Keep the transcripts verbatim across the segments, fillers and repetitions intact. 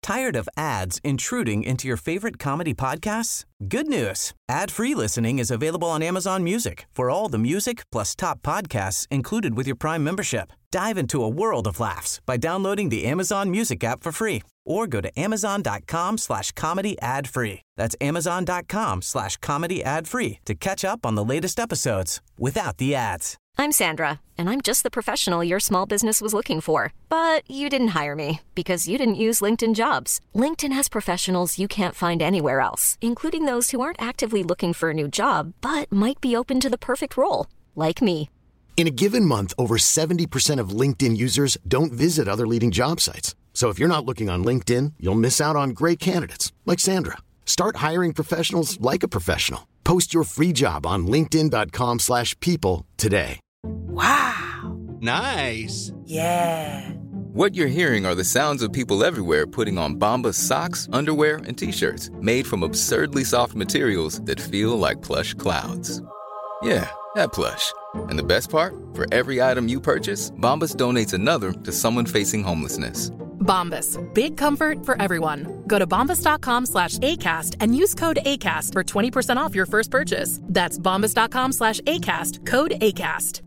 Tired of ads intruding into your favorite comedy podcasts? Good news. Ad-free listening is available on Amazon Music for all the music plus top podcasts included with your Prime membership. Dive into a world of laughs by downloading the Amazon Music app for free or go to amazon.com slash comedy ad free. That's amazon.com slash comedy ad free to catch up on the latest episodes without the ads. I'm Sandra, and I'm just the professional your small business was looking for. But you didn't hire me because you didn't use LinkedIn Jobs. LinkedIn has professionals you can't find anywhere else, including those who aren't actively looking for a new job, but might be open to the perfect role, like me. In a given month, over seventy percent of LinkedIn users don't visit other leading job sites. So if you're not looking on LinkedIn, you'll miss out on great candidates like Sandra. Start hiring professionals like a professional. Post your free job on linkedin.com slash people today. Wow. Nice. Yeah. What you're hearing are the sounds of people everywhere putting on Bombas socks, underwear, and T-shirts made from absurdly soft materials that feel like plush clouds. Yeah, that plush. And the best part? For every item you purchase, Bombas donates another to someone facing homelessness. Bombas. Big comfort for everyone. Go to bombas.com slash ACAST and use code ACAST for twenty percent off your first purchase. That's bombas.com slash ACAST. Code ACAST.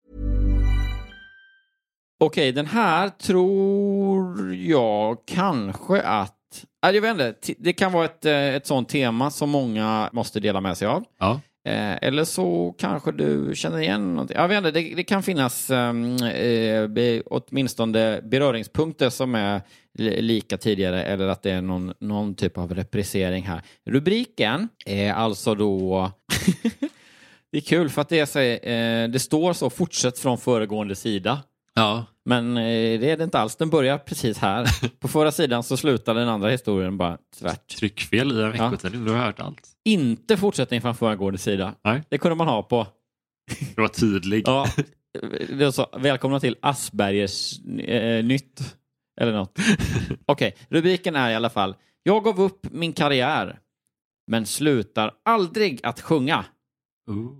Okej, den här tror jag kanske att... Jag vet inte, det kan vara ett, ett sånt tema som många måste dela med sig av. Ja. Eh, eller så kanske du känner igen någonting. Jag vet inte, det, det kan finnas eh, be, åtminstone beröringspunkter som är li, lika tidigare, eller att det är någon, någon typ av reprisering här. Rubriken är alltså då... Det är kul för att det, är så, eh, det står så: fortsätt från föregående sida. Ja. Men eh, det är det inte alls. Den börjar precis här. På förra sidan så slutar den andra historien bara tvärt. Tryckfel i en veckotidning, ja. Du har hört allt. Inte fortsättning från föregående sida. Nej. Det kunde man ha på. Det var tydlig. Ja. Det var så, välkomna till Aspergers eh, nytt. Eller något. Okej, okay, rubriken är i alla fall: jag gav upp min karriär men slutar aldrig att sjunga. Ooh.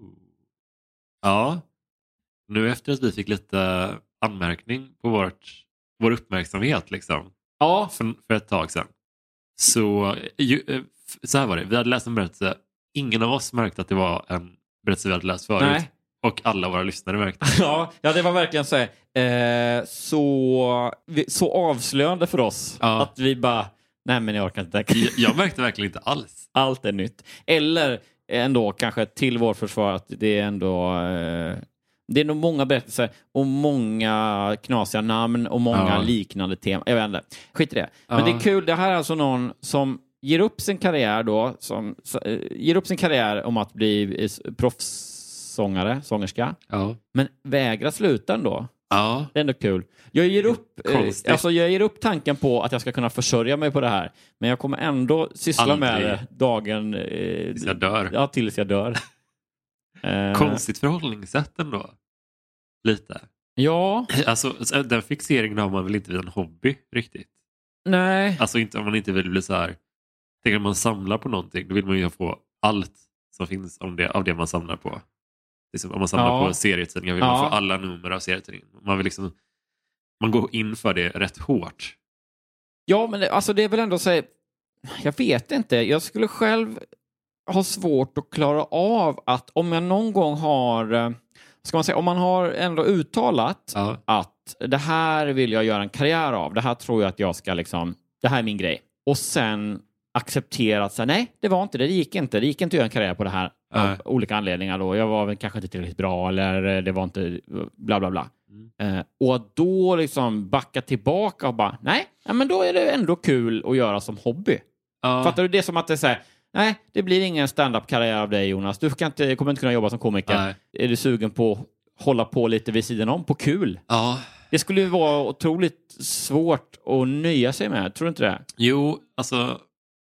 Ja. Nu efter att vi fick lite anmärkning på vårt, vår uppmärksamhet liksom. Ja. För, för ett tag sedan. Så, ju, så här var det. Vi hade läst en berättelse. Ingen av oss märkte att det var en berättelse vi hade läst förut. Nej. Och alla våra lyssnare märkte. Ja, ja, det var verkligen så här, eh, så, så avslöjande för oss. Ja. Att vi bara, nej men jag orkar inte. jag, jag märkte verkligen inte alls. Allt är nytt. Eller ändå kanske till vår försvar att det är ändå... Eh, det är nog många berättelser och många knasiga namn och många ja. liknande teman. Jag vet inte. Skit i det. Men ja. det är kul. Det här är alltså någon som ger upp sin karriär då. Som äh, ger upp sin karriär om att bli proffssångare, sångerska. Ja. Men vägrar sluta ändå. Ja. Det är ändå kul. Jag ger upp, eh, alltså jag ger upp tanken på att jag ska kunna försörja mig på det här. Men jag kommer ändå syssla Aldrig. med det dagen... Eh, tills jag dör. Ja, tills jag dör. Konstigt förhållningssätt ändå. Lite. Ja. Alltså den fixeringen har man väl inte vid en hobby riktigt. Nej. Alltså inte om man inte vill bli så här. Tänker man samlar på någonting, då vill man ju få allt som finns om det, av det man samlar på. Liksom, om man samlar ja. på serietidningar vill ja. man få alla nummer av serietidningen. Man vill liksom, man går in för det rätt hårt. Ja, men det, alltså det är väl ändå så här, jag vet inte. Jag skulle själv ha svårt att klara av att om jag någon gång har, ska man säga, om man har ändå uttalat ja. att det här vill jag göra en karriär av, det här tror jag att jag ska liksom, det här är min grej. Och sen accepterat så nej, det var inte det, det gick inte. Det gick inte att göra en karriär på det här av äh. olika anledningar då. Jag var väl kanske inte tillräckligt bra eller det var inte bla bla bla. Mm. Eh, och då liksom backa tillbaka och bara, nej, ja, men då är det ändå kul att göra som hobby. Uh. Fattar du? Det som att det är så här, nej, det blir ingen stand-up-karriär av dig, Jonas. Du kan inte, kommer inte kunna jobba som komiker. Nej. Är du sugen på att hålla på lite vid sidan om på kul? Ja. Det skulle ju vara otroligt svårt att nöja sig med. Tror du inte det? Jo, alltså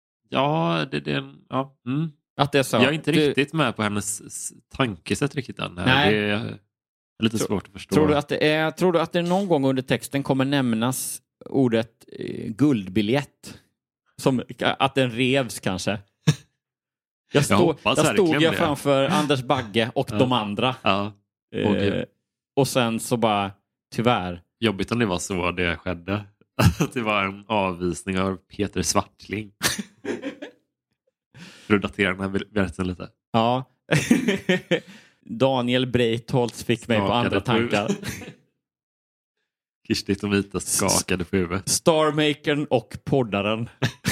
ja, det är ja. Mm. Att det är så. Jag är inte du... riktigt med på hennes tankesätt riktigt än. Nej. Det är lite Tro, svårt att förstå. Tror du att det är, tror du att det någon gång under texten kommer nämnas ordet eh, guldbiljett? Som att den revs kanske. Jag, stod, jag, jag stod jag framför Anders Bagge och ja. de andra. Ja. Eh, och sen så bara, tyvärr. Jobbigt om det var så det skedde. Att det var en avvisning av Peter Swartling. För att datera den här berättelsen lite. Ja. Daniel Breitholtz fick mig på andra tankar. Kirsti Tomita skakade på huvudet. Starmakern och poddaren.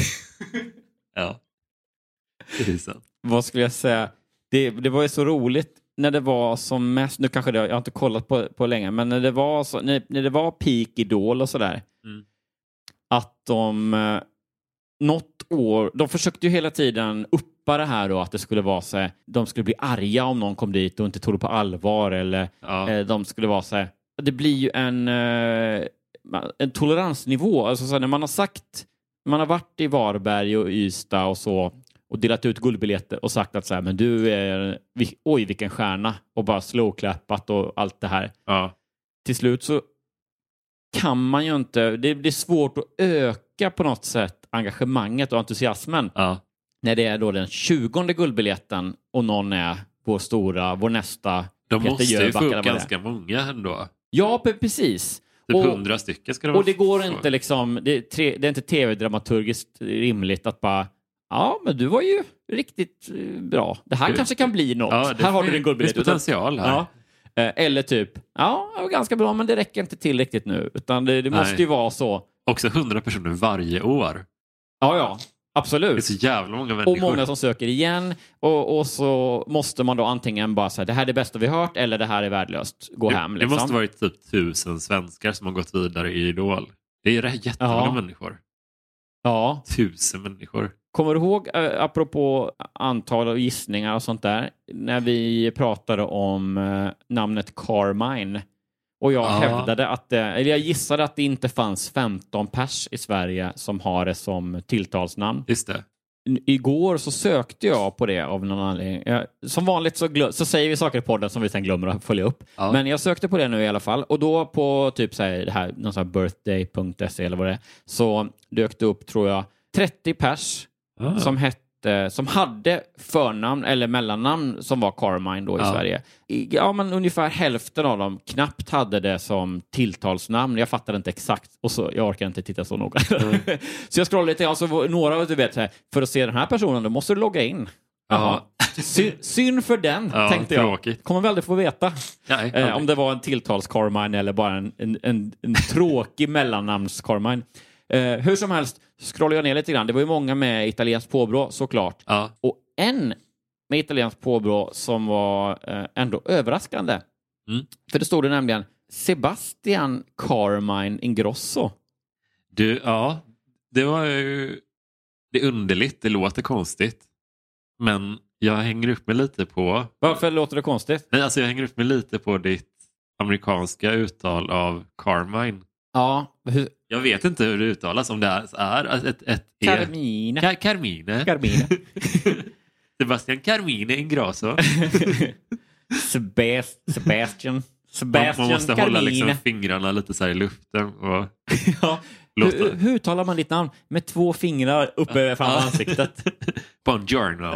Ja. Det är sant. Vad skulle jag säga? Det, det var ju så roligt när det var som mest, nu kanske det, jag har inte kollat på, på länge, men när det var så, när, när det var peak Idol och sådär, mm. att de eh, något år, de försökte ju hela tiden uppa det här då, att det skulle vara så här, de skulle bli arga om någon kom dit och inte tog det på allvar, eller ja. eh, de skulle vara så här, det blir ju en eh, en toleransnivå, alltså så här, när man har sagt, man har varit i Varberg och Ystad och så och delat ut guldbiljetter och sagt att så här, men du är, oj vilken stjärna, och bara slowklappat och allt det här. Ja. Till slut så kan man ju inte, det, det är svårt att öka på något sätt engagemanget och entusiasmen. Ja. När det är då den tjugonde guldbiljetten och någon är vår stora, vår nästa de Peter måste ju Jöback, få upp ganska många ändå. Ja, precis. Typ hundra stycken ska det vara. Och det går inte liksom, det är, tre, det är inte tv-dramaturgiskt rimligt att bara, ja men du var ju riktigt bra. Det här du, kanske kan bli något. Ja, här har du din guldbiljett. Det finns potential här. Ja. Eller typ, ja det var ganska bra men det räcker inte till riktigt nu. Utan det, det måste ju vara så. Också hundra personer varje år. Ja, ja. Absolut. Det är så jävla många människor. Och många som söker igen. Och, och så måste man då antingen bara säga det här är det bästa vi hört eller det här är värdelöst. Gå det, hem. Liksom. Det måste varit typ tusen svenskar som har gått vidare i Idol. Det är ju jättemånga ja. människor. Ja. Tusen människor. Kommer du ihåg, äh, apropå antal och gissningar och sånt där, när vi pratade om äh, namnet Carmine. Och jag ja. hävdade att, äh, eller jag gissade att det inte fanns femton pers i Sverige som har det som tilltalsnamn. Just det. Igår så sökte jag på det av någon anledning. Jag, som vanligt så, glö- så säger vi saker i podden som vi sen glömmer att följa upp. Ja. Men jag sökte på det nu i alla fall. Och då på typ så här, det här, någon sån här birthday punkt se eller vad det är, så dök det upp tror jag trettio pers ah. som hette, som hade förnamn eller mellannamn som var Carmine då i ja. Sverige. I, ja men ungefär hälften av dem knappt hade det som tilltalsnamn. Jag fattade inte exakt och så jag orkar inte titta så noga. Mm. Så jag scrollade lite, alltså några du vet så här, för att se den här personen då måste du logga in. Jaha. Sy- synd för den, ja, tänkte jag. Tråkigt. Kommer väl aldrig få veta. Nej, eh, om det var en tilltals Carmine eller bara en, en, en, en tråkig mellannamns Carmine. Eh, hur som helst scrollar jag ner lite grann. Det var ju många med italiensk påbrå såklart. Ja. Och en med italiensk påbrå som var eh, ändå överraskande. Mm. För det stod det nämligen Sebastian Carmine Ingrosso. Du, ja. Det var ju det är underligt. Det låter konstigt. Men jag hänger upp mig lite på... Varför låter det konstigt? Nej, alltså jag hänger upp mig lite på ditt amerikanska uttal av Carmine. Ja. Hur... Jag vet inte hur det uttalas, om det är ett... ett, ett Carmine. Car- Carmine. Carmine. Sebastian Carmine Ingrosso. Sebast- Sebastian. Sebastian man, man måste Carmine. hålla liksom fingrarna lite så här i luften. Och ja. hur, hur talar man ditt namn? Med två fingrar uppe framför ansiktet. Buongiorno.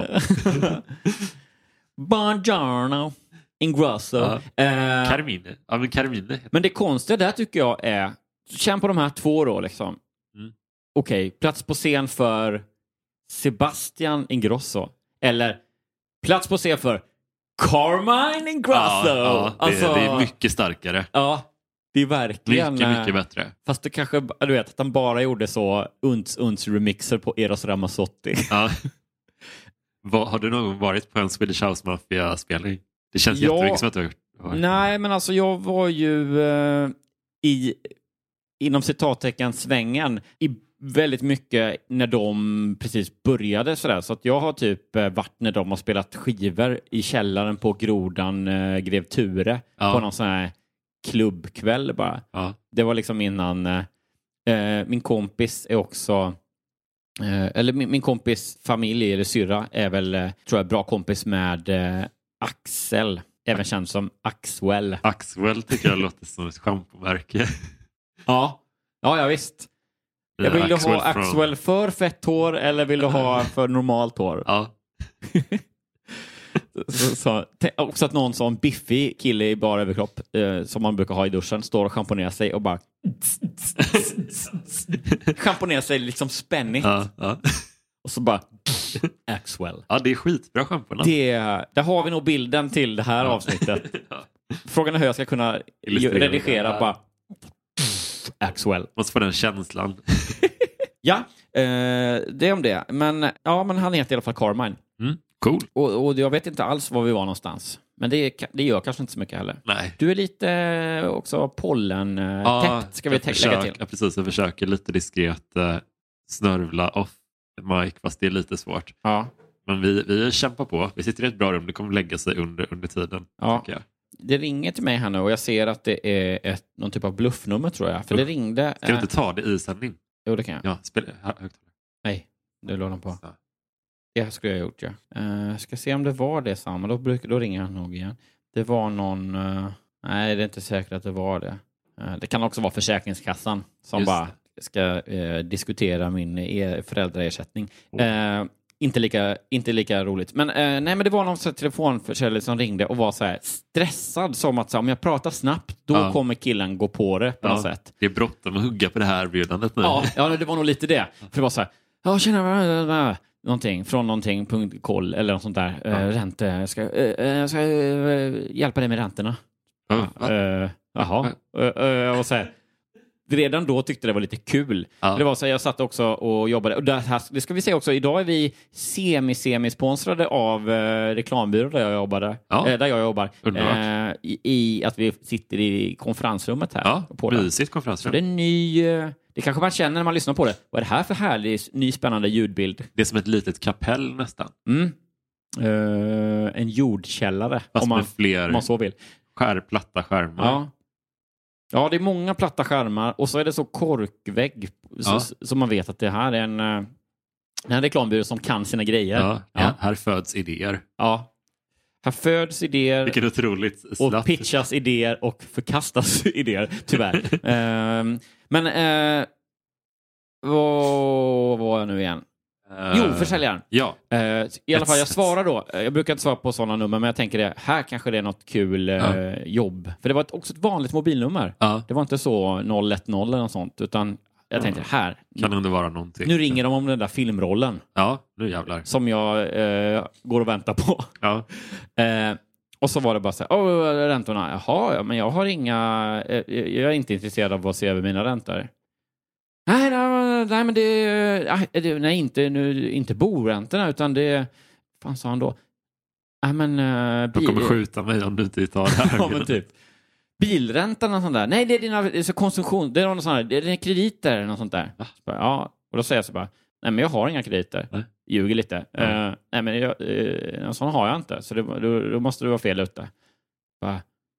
Buongiorno. Ingrosso. Ja. Uh, Carmine. Ja, men Carmine. Men det konstiga där tycker jag är, känn på de här två då liksom. Mm. Okej, okay, plats på scen för Sebastian Ingrosso. Eller plats på scen för Carmine Ingrosso. Ja, ja, det, alltså, det är mycket starkare. Ja, det är verkligen... Mycket, mycket bättre. Fast det kanske, du vet, att han bara gjorde så uns, uns remixer på Eros Ramazzotti. Ja. Var, har du någon gång varit på en Swedish House Mafia-spelning? Det känns ja, jättemycket som att du har gjort. Nej, men alltså jag var ju eh, i, inom citattecken svängen i väldigt mycket när de precis började sådär. Så att jag har typ eh, varit när de har spelat skivor i källaren på Grodan eh, Grev Ture ja. På någon sån här klubbkväll bara. Ja. Det var liksom innan eh, min kompis är också eh, eller min, min kompis familj eller syrra är väl eh, tror jag bra kompis med eh, Axel, även känd som Axwell. Axwell tycker jag låter som ett schampomärke. Ja, ja, ja visst. Jag vill Axwell du ha Axwell för fett hår eller vill du ha för normalt hår? Ja. Så, så, också att någon sån biffig kille i bara överkropp eh, som man brukar ha i duschen står och schamponerar sig och bara schamponerar sig liksom spännigt. Ja, ja. Och så bara Axwell. Ja, det är skitbra schampona. Det, där har vi nog bilden till det här avsnittet. Ja. Frågan är hur jag ska kunna Illustrera. redigera bara Axwell. Måste få den känslan. Ja, eh, det är om det. Men, ja, men han heter i alla fall Carmine. Mm, cool. Och, och jag vet inte alls var vi var någonstans. Men det, det gör kanske inte så mycket heller. Nej. Du är lite eh, också pollen eh, Ja, täppt, ska vi tä- försök, lägga till. Ja, precis. Jag försöker lite diskret eh, snörvla off mic, fast det är lite svårt. Ja. Men vi, vi kämpar på. Vi sitter i ett bra rum. Det kommer lägga sig under, under tiden. Ja. Jag. Det ringer till mig här nu och jag ser att det är ett, någon typ av bluffnummer, tror jag. För det ringde... Ska du eh, inte ta det i sändning? Jo, det kan jag. Ja, spela högtalare. Nej, nu låg de på. Så. Det skulle jag ha gjort, ja. Uh, ska se om det var det samma. Då, bruk, då ringer han nog igen. Det var någon... Uh, nej, det är inte säkert att det var det. Uh, det kan också vara Försäkringskassan som Just bara ska uh, diskutera min uh, föräldraersättning. Oh. Uh, inte, lika, inte lika roligt. Men, uh, nej, men det var någon telefonförsäljare som ringde och var så här stressad, som att så, om jag pratar snabbt, då ja. kommer killen gå på det på ja. något sätt. Det är bråttom att hugga på det här erbjudandet nu. Ja, ja, det var nog lite det. För det var så här, ja, tjena, någonting från någonting, punkt koll eller något sånt där. Ja. Uh, ränte, jag ska, uh, jag ska uh, hjälpa dig med räntorna. Ja. Uh, jaha. Uh, uh, och så här, redan då tyckte det var lite kul. Ja. Det var så här, jag satt också och jobbade. Och det, här, det ska vi se också, idag är vi semi-semi-sponsrade av uh, reklambyrån där jag jobbade. Ja. Uh, där jag jobbar. Uh, i, I att vi sitter i konferensrummet här. Ja, på mysigt konferensrum. det är ny... Uh, Det kanske man känner när man lyssnar på det. Vad är det här för härlig, ny spännande ljudbild? Det är som ett litet kapell nästan. Mm. Uh, en jordkällare, fast om man, med fler om man så vill. Skär, platta skärmar. Ja. ja, det är många platta skärmar. Och så är det så korkvägg. Ja. Så, så man vet att det här är en, uh, en reklambyrå som kan sina grejer. Ja, ja. Ja, här föds idéer. Ja. Här föds idéer. Vilket otroligt slatt. Och pitchas idéer och förkastas idéer, tyvärr. uh, men... Uh, vad var jag nu igen? Uh, jo, försäljaren. Ja. Uh, I alla fall, jag svarar då. Jag brukar inte svara på sådana nummer, men jag tänker det. Här kanske det är något kul uh, ja. jobb. För det var ett, också ett vanligt mobilnummer. Ja. Det var inte så noll ett noll eller något sånt, utan jag tänkte, här. Kan det vara någonting? Nu ringer de om den där filmrollen. Ja, nu jävlar. Som jag uh, går och väntar på. Ja. uh, och så var det bara så här, åh, räntorna. Jaha, men jag har inga... Uh, jag är inte intresserad av att se över mina räntor. Nej, nej, nej, men det, det nej, inte, nu, inte boräntorna, utan det, fan sa han då? Nej, men... Uh, bil, de kommer skjuta mig om du inte tar det här. Ja, men typ. Bilräntan och sånt där. Nej, det är dina det är så konsumtion. Det är någon sån här, det är krediter eller något sånt där. Så bara, ja, och då säger jag så bara, nej, men jag har inga krediter. Nej. Ljuger lite. Mm. Uh, nej, men jag, uh, sån har jag inte. Så det, då, då måste du vara fel ute. Bara,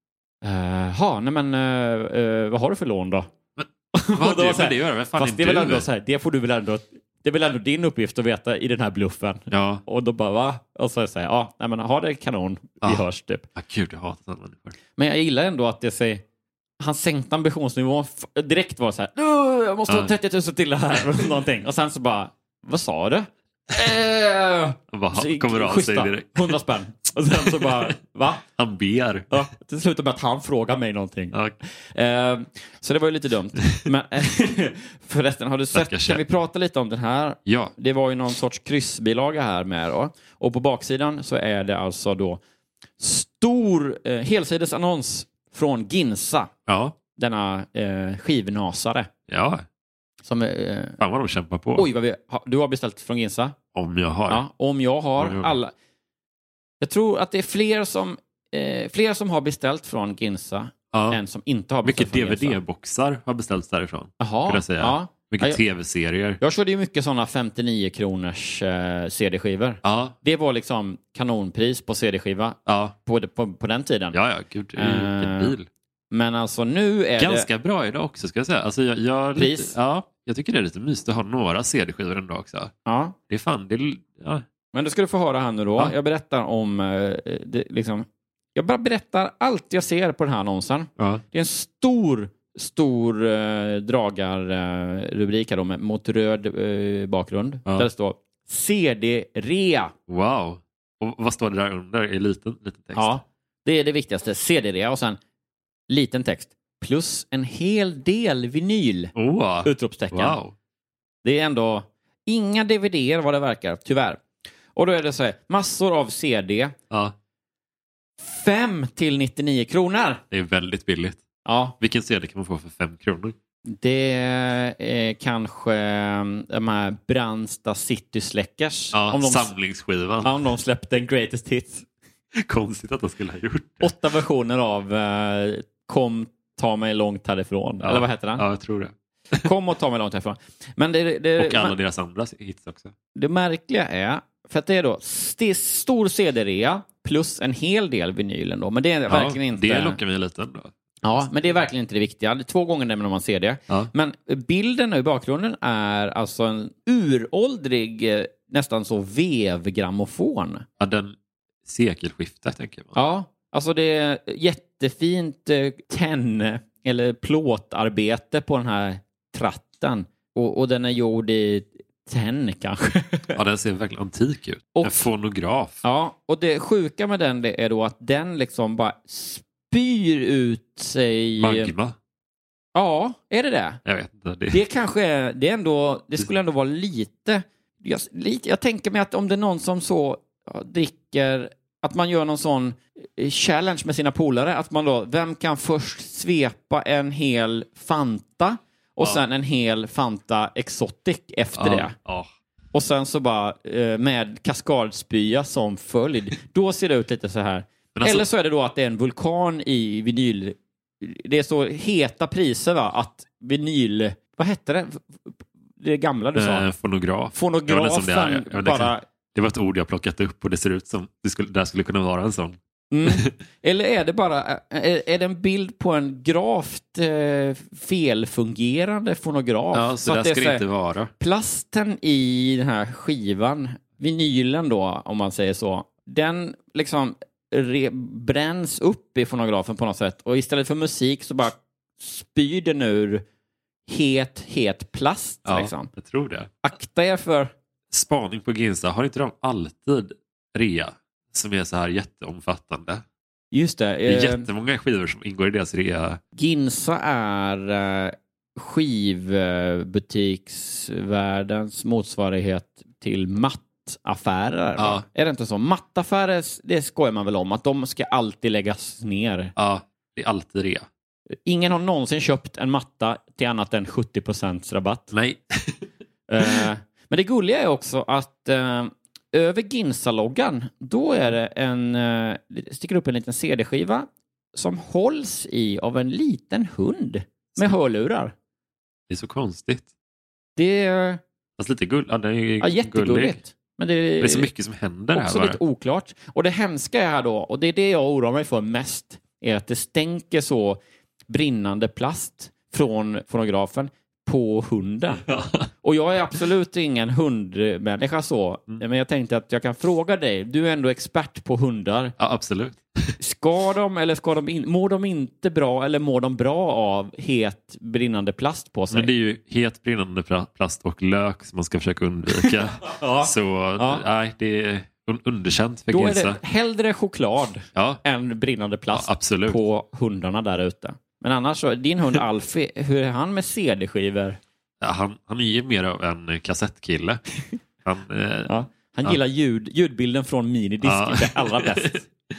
uh, nej, men uh, uh, vad har du för lån då? Vad det, här, det gör fan fast det är väl ändå så här, det får du väl ändå, det är väl ändå din uppgift att veta i den här bluffen. Ja. Och då bara, va? Och så säger jag, ja, nej, men ha det kanon, ja. Vi hörs typ. Ja, gud, jag hatar sådana människor. Men jag gillar ändå att det säger, han sänkte ambitionsnivån f- direkt var så här, jag måste ha ja. trettio tusen till det här och någonting. Och sen så bara, vad sa du? Eh, bara, så, kommer av sig direkt. hundra spänn. Och sen så bara, va? Han ber. Ja, det slutar med att han frågar mig någonting. Ja. Eh, så det var ju lite dumt. Men förresten, har du sett, kan vi prata lite om den här? Ja. Det var ju någon sorts kryssbilaga här med då. Och på baksidan så är det alltså då stor eh, helsidesannons från Ginsa. Ja. Denna eh, skivnasare. Ja. Som, eh, Fan vad de kämpar på. Oj, vad vi, ha, du har beställt från Ginsa? Om jag har. Ja, om jag har. Om jag alla. Jag tror att det är fler som, eh, fler som har beställt från Ginsa ja. än som inte har beställt mycket från D V D-boxar har beställts därifrån. Jaha, jag säga. Ja. Mycket ja, jag, tv-serier. Jag körde ju mycket sådana femtionio kronors eh, C D-skivor. Ja. Det var liksom kanonpris på C D-skiva ja. på, på, på den tiden. Ja, ja, gud. Det är ju uh, bil. Men alltså nu är ganska det... Ganska bra idag också, ska jag säga. Alltså, jag, jag pris? Lite, ja, jag tycker det är lite mysigt att ha några C D-skivor en dag också. Ja. Det är fan, det är... Ja. Men det ska du få höra här nu då. Ja. Jag berättar om... Eh, det, liksom, jag bara berättar allt jag ser på den här annonsen. Ja. Det är en stor, stor eh, dragarrubrik eh, här då, med, mot röd eh, bakgrund. Ja. Där det står C D-rea. Wow. Och vad står det där under i liten, liten text? Ja, det är det viktigaste. C D-rea och sen liten text. Plus en hel del vinyl. Oh, utropstecken. Wow. Det är ändå inga D V D-er vad det verkar, tyvärr. Och då är det så här, massor av C D. Ja. fem till nittionio kronor. Det är väldigt billigt. Ja. Vilken C D kan man få för fem kronor? Det är kanske de här Brandsta City Släckers. Ja, om de, samlingsskivan. Ja, om de släppte en greatest hits. Konstigt att de skulle ha gjort det. Åtta versioner av uh, Kom ta mig långt härifrån. Ja. Eller vad heter den? Ja, jag tror det. Kom och ta mig långt härifrån. Men det, det, och alla man, deras andra hits också. Det märkliga är, för att det är då det är stor C D-rea plus en hel del vinylen då. Men det är ja, verkligen inte... Det lockar mig lite ändå. Ja, men det är verkligen inte det viktiga. Det är två gånger nämner man C D. Ja. Men bilden i bakgrunden är alltså en uråldrig, nästan så vevgrammofon. Ja, den sekelskiftet tänker man. Ja, alltså det är jättefint eh, tenn eller plåtarbete på den här tratten. Och, och den är gjord i tenn kanske. Ja, den ser verkligen antik ut. Och, en fonograf. Ja, och det sjuka med den det är då att den liksom bara spyr ut sig... Magma. Ja, är det det? Jag vet inte. Det, det kanske är, det är ändå, det skulle ändå vara lite jag, lite... jag tänker mig att om det är någon som så ja, dricker, att man gör någon sån challenge med sina polare, att man då, vem kan först svepa en hel Fanta och ja. sen en hel Fanta Exotic efter ja, det. Ja. Och sen så bara eh, med kaskadspya som följd. Då ser det ut lite så här. Alltså, eller så är det då att det är en vulkan i vinyl. Det är så heta priser va? Att vinyl... Vad hette det? Det gamla du sa. Eh, fonograf. Fonografen det, är, det, bara... det var ett ord jag plockat upp och det ser ut som det skulle, där skulle kunna vara en sån. Mm. Eller är det bara är, är det en bild på en gravt eh, felfungerande fonograf? Ja, så, så där ska det inte vara. Plasten i den här skivan, vinylen då, om man säger så, den liksom re- bränns upp i fonografen på något sätt. Och istället för musik så bara spyr den ur het, het plast. Ja, liksom. Jag tror det. Akta er för... Spaning på Ginza, har inte de alltid rea som är så här jätteomfattande? Just det. Det är eh, jättemånga skivor som ingår i deras rea. Ginza är eh, skivbutiksvärldens motsvarighet till mattaffärer. Ja. Är det inte så? Mattaffärer, det skojar man väl om. Att de ska alltid läggas ner. Ja, det är alltid rea. Ingen har någonsin köpt en matta till annat än sjuttio procent rabatt. Nej. eh, men det gulliga är också att eh, över Ginza-loggan, då är det en, eh, sticker upp en liten C D-skiva som hålls i av en liten hund med hörlurar. Det är så konstigt. Det är... Fast lite gull, ja, det är ja, jättegulligt. Men det är, det är så mycket som händer också här. Också lite oklart. Och det hemska är här då, och det är det jag oroar mig för mest, är att det stänker så brinnande plast från fonografen på hunden. Ja. Och jag är absolut ingen hundmänniska så. Mm. Men jag tänkte att jag kan fråga dig. Du är ändå expert på hundar. Ja, absolut. Ska de eller ska de in, mår de inte bra eller mår de bra av het brinnande plast på sig? Men det är ju het brinnande plast och lök som man ska försöka undvika. Ja. Så ja. Nej, det är underkänt för Då Ginza. är det hellre choklad ja. än brinnande plast ja, absolut. På hundarna där ute. Men annars så, din hund Alfie, hur är han med C D-skivor? Ja, han, han är ju mer av en kassettkille. Han, eh, ja, han ja. gillar ljud, ljudbilden från minidisken, ja. Det allra bäst.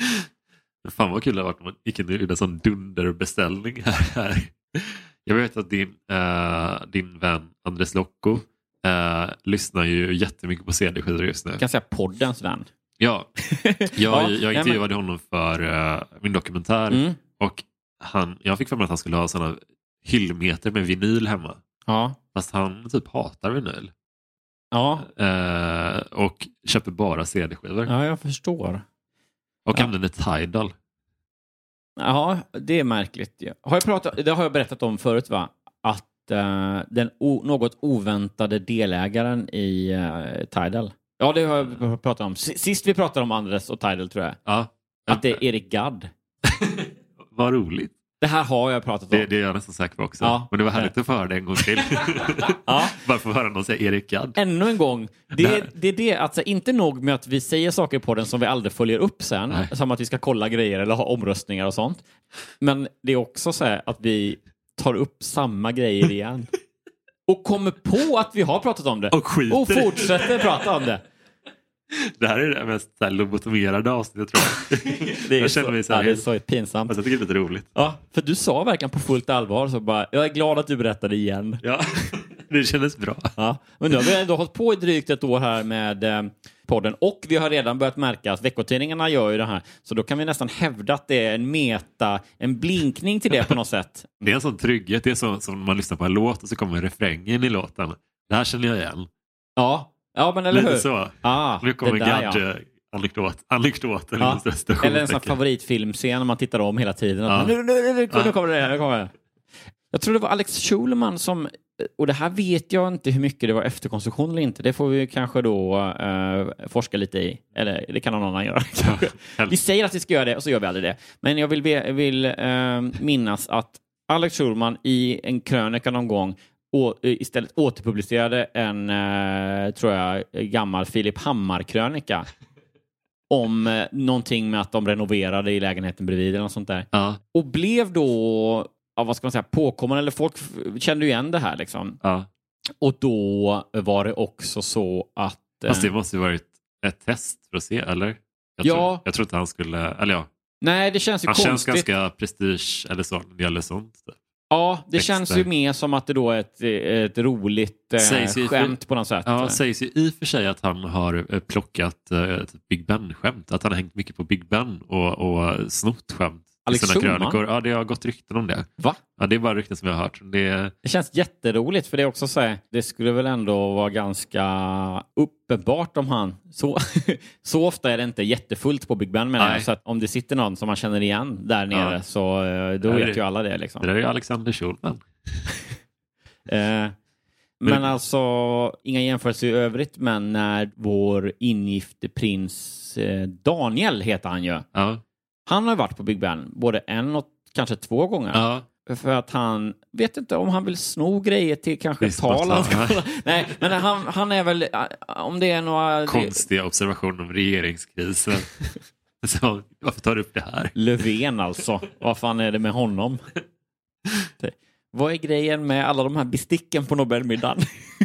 Fan vad kul det har varit när man gick in och gjorde en sån dunderbeställning här. Jag vet att din, äh, din vän Andres Locco äh, lyssnar ju jättemycket på C D-skivor just nu. Jag kan säga poddens vän. Ja, jag, ja jag intervjuade men... honom för äh, min dokumentär mm. och han, jag fick för mig att han skulle ha såna hyllmeter med vinyl hemma. Ja. Fast han typ hatar vinyl. Ja. Äh, och köper bara C D-skivor. Ja, jag förstår. Och använder Tidal. Ja, det är märkligt. Ja. Har jag pratat, det har jag berättat om förut va? Att uh, den o, något oväntade delägaren i uh, Tidal. Ja, det har jag pratat om. Sist vi pratade om Andres och Tidal tror jag. Ja. Att det är Erik Gadd. Vad roligt. Det här har jag pratat om. Det, det är jag nästan säker på också. Ja. Men det var härligt att få höra det en gång till. Ja. Bara få höra någon säga Erik Gadd. Ännu en gång. Det, det, det är det, alltså, inte nog med att vi säger saker på den som vi aldrig följer upp sen. Nej. Som att vi ska kolla grejer eller ha omröstningar och sånt. Men det är också så här att vi tar upp samma grejer igen. Och kommer på att vi har pratat om det. Och skiter. Och fortsätter prata om det. Det här är det mest lobotomerade avsnittet, tror jag. Det är, jag så, mig så, ja, det är så pinsamt. Alltså, jag tycker det är lite roligt. Ja, för du sa verkligen på fullt allvar så bara, jag är glad att du berättade igen. Ja, det kändes bra. Ja, men nu har vi ändå hållit på i drygt ett år här med eh, podden och vi har redan börjat märka att veckotidningarna gör ju det här. Så då kan vi nästan hävda att det är en meta, en blinkning till det på något sätt. Det är en sån trygghet, det är så, som man lyssnar på en låt och så kommer refrängen i låten. Det här känner jag igen. Ja. Ja, men eller lite hur? så. Ah, nu kommer Gadd, ja. anekdot, anekdoten. Ja. Eller en sån favoritfilmscen när man tittar om hela tiden. Ja. Nu, nu, nu, nu, ja. nu kommer det här, nu kommer det. Jag tror det var Alex Schulman som, och det här vet jag inte hur mycket det var efterkonstruktion eller inte. Det får vi kanske då uh, forska lite i. Eller det kan någon annan göra. Ja. Vi säger att vi ska göra det och så gör vi aldrig det. Men jag vill, vill uh, minnas att Alex Schulman i en krönika någon gång och istället återpublicerade en, eh, tror jag, gammal Filip Hammar-krönika om eh, någonting med att de renoverade i lägenheten bredvid eller något sånt där. Ja. Och blev då, ja, vad ska man säga, påkommande, eller folk f- kände ju igen det här liksom. Ja. Och då var det också så att... Eh, Fast det måste ju varit ett test för att se, eller? Jag, ja. tror, jag tror inte han skulle, eller ja. Nej, det känns ju han konstigt. Han känns ganska prestige eller så, det gäller sånt. Ja, det Texter. känns ju mer som att det då är ett, ett roligt eh, skämt för, på något sätt. Ja, det sägs ju i och för sig att han har plockat eh, ett Big Ben-skämt. Att han har hängt mycket på Big Ben och, och snott skämt i sina krönikor. Ja, det har gått rykten om det. Va? Ja, det är bara rykten som jag har hört. Det, det känns jätteroligt, för det är också så här, det skulle väl ändå vara ganska uppenbart om han, så, så ofta är det inte jättefullt på Big Ben, men jag, så att om det sitter någon som man känner igen där nere, ja. Så då vet det, ju alla det liksom. Det där är ju Alexander Schulman. eh, men alltså, inga jämförelser i övrigt, men när vår ingifte prins eh, Daniel heter han ju. Ja. Han har varit på Big Ben både en och kanske två gånger. Ja. För att han, vet inte om han vill sno grejer till kanske tal. Nej, men han, han är väl, om det är några... Konstiga observationer om regeringskrisen. Så, varför tar du upp det här? Löfven alltså. Vad fan är det med honom? Det. Vad är grejen med alla de här besticken på Nobelmiddagen?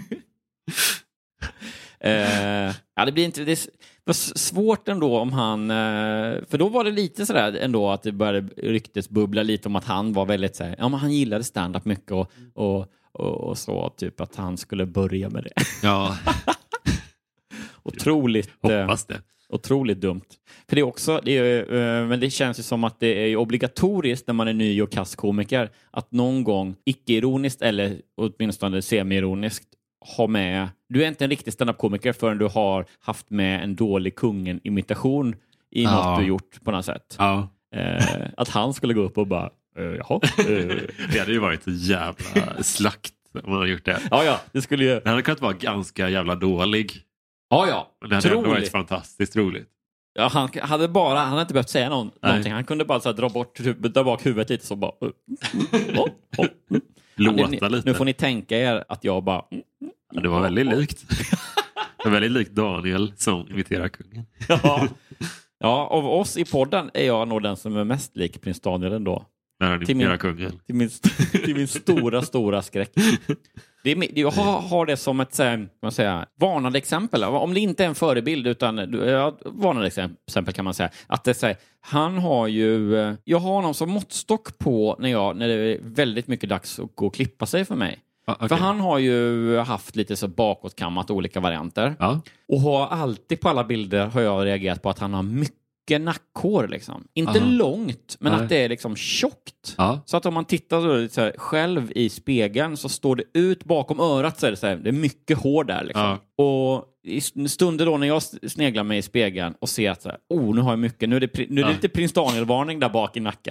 Uh, ja, det blir inte det var svårt ändå om han uh, för då var det lite sådär ändå att det började ryktes bubbla lite om att han var väldigt såhär, ja men han gillade stand-up mycket och, och, och, och så typ att han skulle börja med det. Ja. Otroligt hoppas det. Uh, otroligt dumt. För det är också det är, uh, men det känns ju som att det är obligatoriskt när man är ny och kastkomiker att någon gång icke-ironiskt eller åtminstone semi-ironiskt ha med, du är inte en riktig stand-up-komiker förrän du har haft med en dålig kungen-imitation i ja. Något du gjort på något sätt. Ja. Eh, att han skulle gå upp och bara, eh, jaha. Eh. Det hade ju varit en jävla slakt om man hade gjort det. Ja, ja, det skulle ju... Det hade kunnat vara ganska jävla dålig. Ja, ja. Men det hade ändå varit fantastiskt roligt. Ja, han hade bara, han hade inte behövt säga någon, någonting. Han kunde bara så här, dra bort dra bak huvudet lite så bara... Oh, oh. Låta ni, lite. Nu får ni tänka er att jag bara... Ja, det var väldigt likt. Det var väldigt likt Daniel som imiterar kungen. Ja. Ja, av oss i podden är jag nog den som är mest lik prins Daniel ändå. När han till imiterar min, kungen. Till min, till min stora, stora skräck. Det är, jag har, har det som ett så man säga, varnande exempel. Om det inte är en förebild utan ja, varnande exempel kan man säga. Att det säger, han har ju, jag har honom som måttstock på när, jag, när det är väldigt mycket dags att gå och klippa sig för mig. Ah, okay. För han har ju haft lite så bakåtkammat olika varianter. Ah. Och har alltid på alla bilder har jag reagerat på att han har mycket nackhår liksom. Inte Aha. långt, men Nej. Att det är liksom tjockt. Ja. Så att om man tittar så, så här, själv i spegeln så står det ut bakom örat så är det, så här, det är mycket hår där liksom. Ja. Och i stunder då när jag sneglar mig i spegeln och ser att så här, oh, nu har jag mycket, nu är det, nu är det ja. lite prins Daniel-varning där bak i nacken. Nej.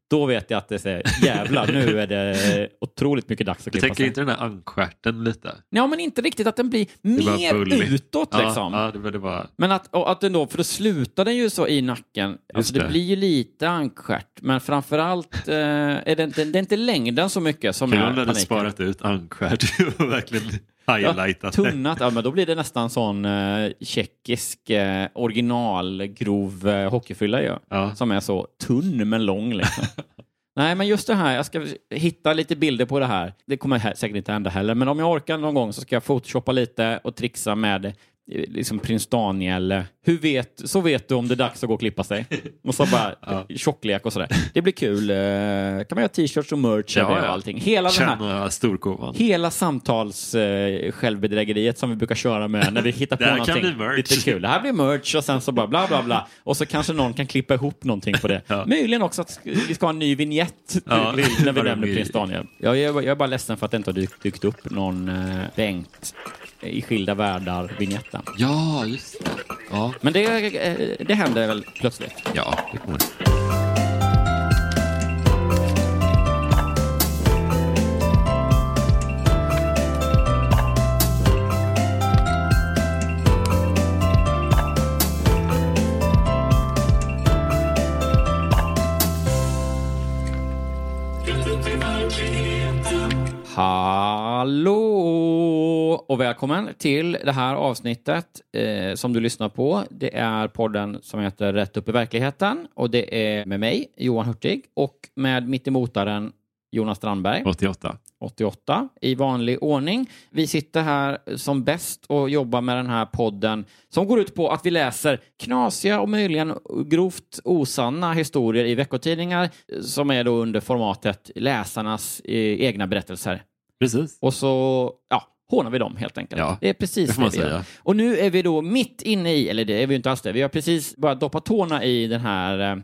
Då vet jag att det är jävlar, nu är det otroligt mycket dags att klippa sig. Jag tänker inte den där ankskärten lite. Ja, men inte riktigt att den blir mer utåt liksom. Ja, det var det bara... Men att, att den då, för då slutar den ju så i nacken. Alltså det. det blir ju lite ankstjärt. Men framförallt eh, är det inte, det är inte längden så mycket som jag är paniken. Jag hade sparat ut ankstjärt och verkligen highlightat. Ja, tunnat, ja, men då blir det nästan sån eh, tjeckisk eh, originalgrov eh, hockeyfylla ju. Ja. Som är så tunn men lång liksom. Nej, men just det här, jag ska hitta lite bilder på det här. Det kommer här, säkert inte hända heller, men om jag orkar någon gång så ska jag photoshoppa lite och trixa med liksom prins Daniel. Hur vet, så vet du om det är dags att gå och klippa sig. Och så bara ja. tjocklek och sådär. Det blir kul. Kan man göra t-shirts och merch ja, och ja. allting. Hela den här, storkovan. hela samtals uh, självbedrägeriet som vi brukar köra med när vi hittar på någonting lite kul. Det här blir merch och sen så bara bla bla bla. Och så kanske någon kan klippa ihop någonting på det. Ja. Möjligen också att vi ska ha en ny vignett ja. när vi nämner prins Daniel. Jag är, jag är bara ledsen för att det inte har dykt, dykt upp någon uh, Bengt i skilda världar vignetten. Ja, just det. Ja. Men det, det händer väl plötsligt. Ja, det kommer. Hallå och välkommen till det här avsnittet eh, som du lyssnar på. Det är podden som heter Rätt upp i verkligheten och det är med mig, Johan Hurtig, och med mittemotaren Jonas Strandberg. åttioåtta. åttioåtta i vanlig ordning. Vi sitter här som bäst och jobbar med den här podden som går ut på att vi läser knasiga och möjligen grovt osanna historier i veckotidningar som är då under formatet läsarnas eh, egna berättelser. Precis. Och så, ja, hånar vi dem helt enkelt. Ja, det är precis det, det vi gör. Och nu är vi då mitt inne i, eller det är vi inte alls det, vi har precis börjat doppa tårna i den här eh,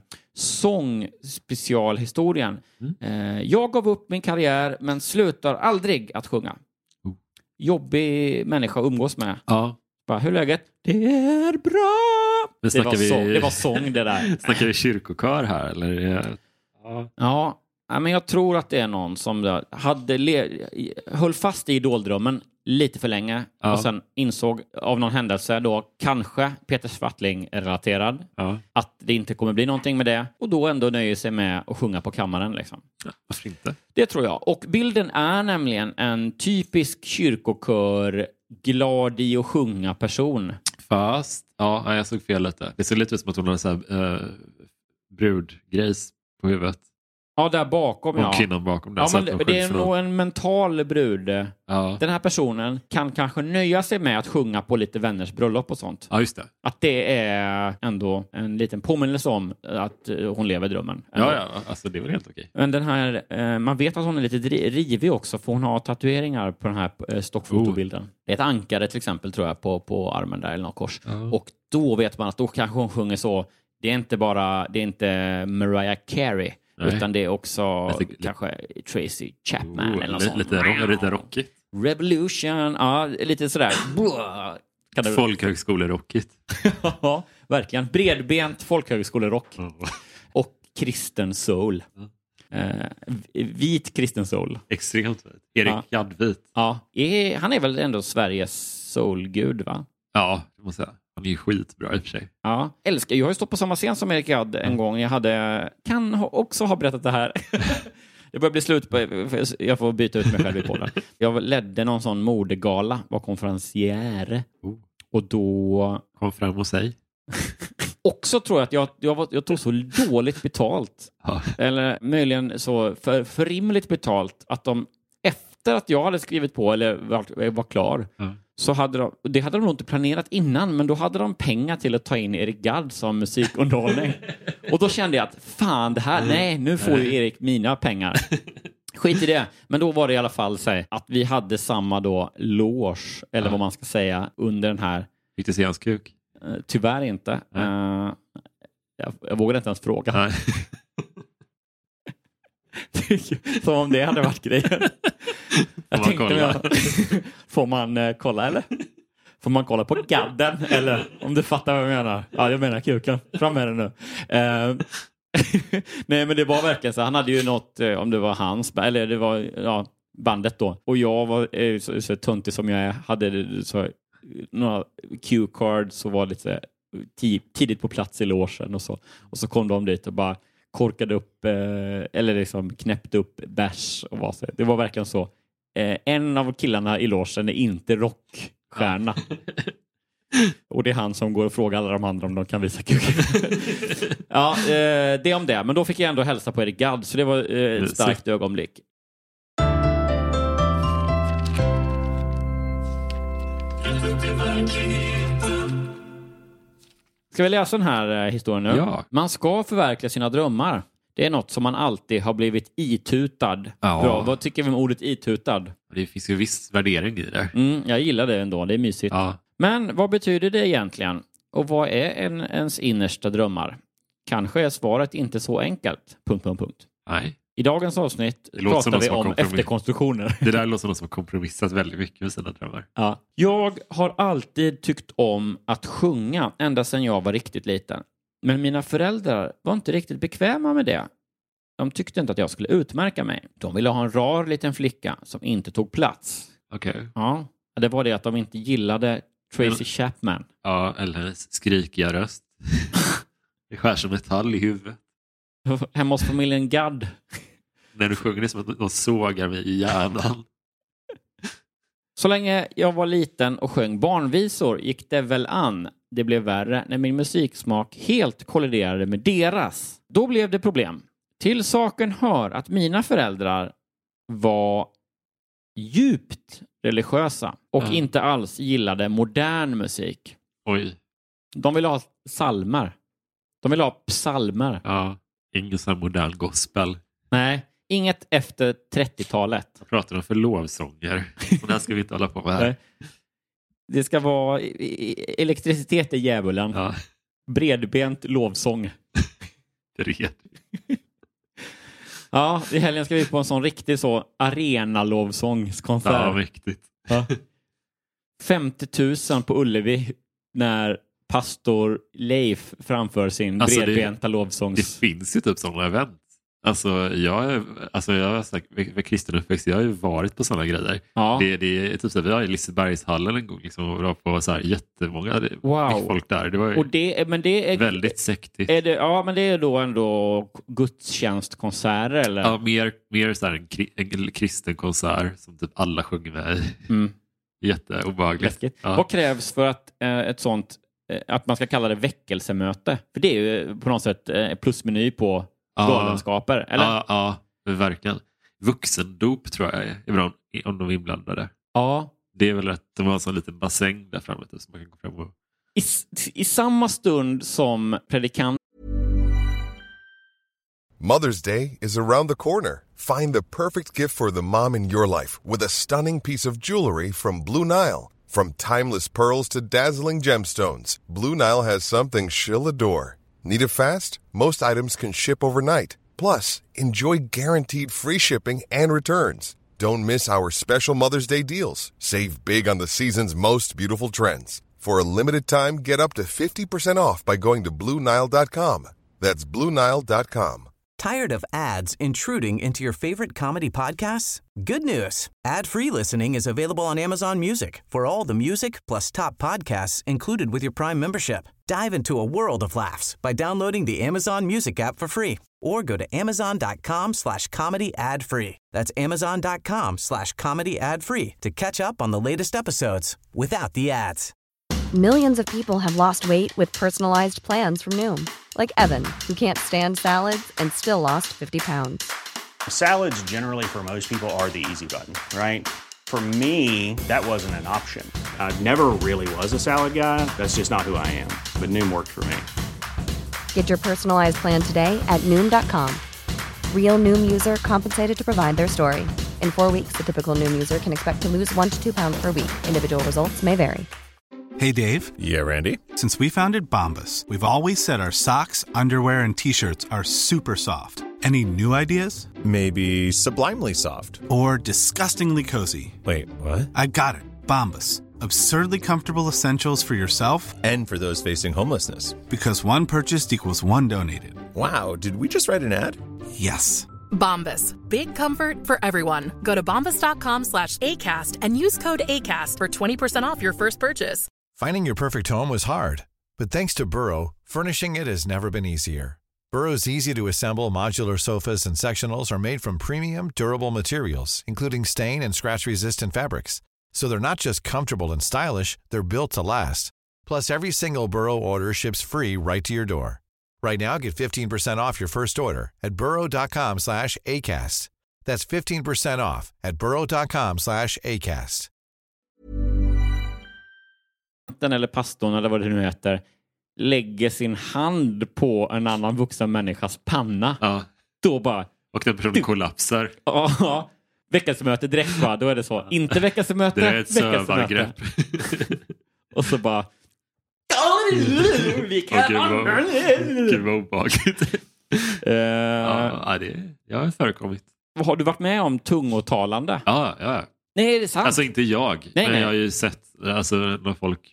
sångspecialhistorien. Mm. Eh, jag gav upp min karriär men slutar aldrig att sjunga. Oh. Jobbig människa att umgås med. Ja. Bara, hur är läget? Det är bra! Det var, vi... så, det var sång det där. Snackar vi kyrkokör här? Eller? Ja. Ja. Ja, men jag tror att det är någon som hade le- höll fast i idoldrömmen lite för länge ja. och sen insåg av någon händelse då, kanske Peter Swartling är relaterad, ja. att det inte kommer bli någonting med det och då ändå nöjer sig med att sjunga på kammaren liksom. Ja, varför inte? Det tror jag. Och bilden är nämligen en typisk kyrkokör, glad i att sjunga person. Fast, ja, jag såg fel lite. Det såg lite ut som att hon hade så här, uh, brudgrejs på huvudet. Ja, där bakom, ja. Och kvinnan bakom. Där, ja, men det, det är nog en mental brud. Ja. Den här personen kan kanske nöja sig med att sjunga på lite vänners bröllop och sånt. Ja, just det. Att det är ändå en liten påminnelse om att hon lever drömmen. Ja, ja, alltså det är väl helt okej. Men den här, man vet att hon är lite rivig också, för hon har tatueringar på den här stockfotobilden. Oh. Det är ett ankare till exempel, tror jag, på, på armen där, eller något kors. Oh. Och då vet man att då kanske hon sjunger så. Det är inte bara, det är inte Mariah Carey. Nej. Utan det är också tycker, kanske Tracy Chapman oh, eller något lite, sånt. Lite, lite rockigt. Revolution, ja, lite sådär. Kan du... Folkhögskolerockigt. Ja, verkligen. Bredbent folkhögskolerock. Oh. Och kristen soul. Mm. Uh, vit kristen soul. Extremt vit. Erik ja. Jadvit. Ja, är, han är väl ändå Sveriges soulgud, va? Ja, det måste jag säga. Han är ju skitbra i och för sig. Ja, älskar. Jag har ju stått på samma scen som Erik Gadd en mm. gång. Jag hade, kan ha, också ha berättat det här. Det börjar bli slut på, jag får byta ut mig själv i podden. Jag ledde någon sån modegala, var konferencier. Oh. Och då... Kom fram och säg. Också tror jag att jag, jag, var, jag tog så dåligt betalt. Ja. Eller möjligen så för, för rimligt betalt att de efter att jag hade skrivit på eller var, var klar ja. så hade de, det hade de nog inte planerat innan, men då hade de pengar till att ta in Erik Gadd som musikunderhållning. Och då kände jag att fan det här, nej nu får ju Erik mina pengar. Skit i det. Men då var det i alla fall så här, att vi hade samma då loge, eller ja. vad man ska säga, under den här. Fick du se hans kuk? Uh, tyvärr inte. Uh, jag, jag vågade inte ens fråga. Nej. Som om det hade varit grejen. Jag får tänkte jag, får man uh, kolla eller? Får man kolla på gadden eller om du fattar vad jag menar? Ja, jag menar kuken. Fram med den nu. Uh, Nej, men det var verkligen så. Han hade ju något, om det var hans, eller det var ja, bandet då. Och jag var så, så töntig som jag är, hade så, några cue-cards och var lite tidigt på plats i logen och så. Och så kom de dit och bara korkade upp, eh, eller liksom knäppte upp bärs och var så. Det var verkligen så. Eh, en av killarna i logen är inte rockstjärna. Och det är han som går och frågar alla de andra om de kan visa kuken. Ja, eh, det om det. Men då fick jag ändå hälsa på Eric Gadd, så det var eh, ett starkt ögonblick. Ska vi läsa den här eh, historien nu? Ja. Man ska förverkliga sina drömmar. Det är något som man alltid har blivit itutad. Ja. Bra. Vad tycker vi om ordet itutad? Det finns ju viss värdering i det. Mm, jag gillar det ändå, det är mysigt. Ja. Men vad betyder det egentligen? Och vad är en, ens innersta drömmar? Kanske är svaret inte så enkelt. Punkt, punkt, punkt. Nej. I dagens avsnitt pratar vi om efterkonstruktioner. Det där låter som någon som har kompromissat väldigt mycket med sina drömmar. Ja. Jag har alltid tyckt om att sjunga ända sedan jag var riktigt liten. Men mina föräldrar var inte riktigt bekväma med det. De tyckte inte att jag skulle utmärka mig. De ville ha en rar liten flicka som inte tog plats. Okej. Okay. Ja, det var det att de inte gillade Tracy Chapman. Ja, eller hennes skrikiga röst. Det skär som metall i huvudet. Hemma hos familjen Gadd. När du sjunger det som att de sågar mig i hjärnan. Så länge jag var liten och sjöng barnvisor gick det väl an. Det blev värre när min musiksmak helt kolliderade med deras. Då blev det problem. Till saken hör att mina föräldrar var djupt religiösa och mm. inte alls gillade modern musik. Oj. De ville ha psalmer. De ville ha psalmer. Ja, ingen sån modern gospel. Nej, inget efter trettiotalet. Jag pratar om för lovsånger. Och där ska vi inte hålla på med här. Nej. Det ska vara elektricitet i djävulen. Ja. Bredbent lovsång. Bred. Ja, i helgen ska vi på en sån riktig så arena-lovsångskonsert. Ja, riktigt. Ja. femtio tusen på Ullevi när pastor Leif framför sin alltså bredbenta lovsångs... Det finns ju typ sådana event. Alltså jag är, alltså jag har sagt med kristen uppväxt, jag har ju varit på sådana grejer. Ja. Det, det är typ så att vi har i Lisebergshallen en gång liksom och var på så här jättemånga wow. folk där. Det var ju och det, men det är, väldigt sektigt. Är det, ja, men det är då ändå gudstjänstkonserter eller? Ja, mer, mer så här en, kri, en kristen konsert som typ alla sjunger med i. Mm. Jätteobehagligt. Ja. Vad krävs för att eh, ett sånt, eh, att man ska kalla det väckelsemöte? För det är ju på något sätt eh, plusmeny på galenskaper, eller? Ja, ja, verkligen. Vuxendop tror jag är bra om de är inblandade. Ja. Det är väl att de har en sån liten bassäng där framme så man kan gå fram och... I, I samma stund som predikant. Mother's Day is around the corner. Find the perfect gift for the mom in your life with a stunning piece of jewelry from Blue Nile. From timeless pearls to dazzling gemstones, Blue Nile has something she'll adore. Need it fast? Most items can ship overnight. Plus, enjoy guaranteed free shipping and returns. Don't miss our special Mother's Day deals. Save big on the season's most beautiful trends. For a limited time, get up to fifty percent off by going to Blue Nile dot com. That's Blue Nile dot com. Tired of ads intruding into your favorite comedy podcasts? Good news. Ad-free listening is available on Amazon Music for all the music plus top podcasts included with your Prime membership. Dive into a world of laughs by downloading the Amazon Music app for free or go to amazon.com slash comedy ad-free. That's amazon.com slash comedy ad-free to catch up on the latest episodes without the ads. Millions of people have lost weight with personalized plans from Noom. Like Evan, who can't stand salads and still lost fifty pounds. Salads generally for most people are the easy button, right? For me, that wasn't an option. I never really was a salad guy. That's just not who I am. But Noom worked for me. Get your personalized plan today at Noom dot com. Real Noom user compensated to provide their story. In four weeks, the typical Noom user can expect to lose one to two pounds per week. Individual results may vary. Hey, Dave. Yeah, Randy. Since we founded Bombas, we've always said our socks, underwear, and T-shirts are super soft. Any new ideas? Maybe sublimely soft. Or disgustingly cozy. Wait, what? I got it. Bombas. Absurdly comfortable essentials for yourself and for those facing homelessness. Because one purchased equals one donated. Wow, did we just write an ad? Yes. Bombas. Big comfort for everyone. Go to bombas.com slash ACAST and use code ACAST for twenty percent off your first purchase. Finding your perfect home was hard, but thanks to Burrow, furnishing it has never been easier. Burrow's easy-to-assemble modular sofas and sectionals are made from premium, durable materials, including stain and scratch-resistant fabrics. So they're not just comfortable and stylish, they're built to last. Plus, every single Burrow order ships free right to your door. Right now, get fifteen percent off your first order at burrow.com slash ACAST. That's fifteen percent off at burrow.com slash ACAST. Eller pastorn eller vad det nu heter lägger sin hand på en annan vuxen människas panna. Ja. Då bara... Och den personen kollapsar. Ja, väckelsemöte direkt bara. Då är det så. Inte väckelsemöte, det är ett väckelsemöte. Och så bara... Vi kan... Gud vad obehagligt. uh, ja, det, det har förekommit. Har du varit med om tungotalande? Ja, ja. Nej, är det sant? Alltså inte jag. Nej, men nej. jag har ju sett alltså, när folk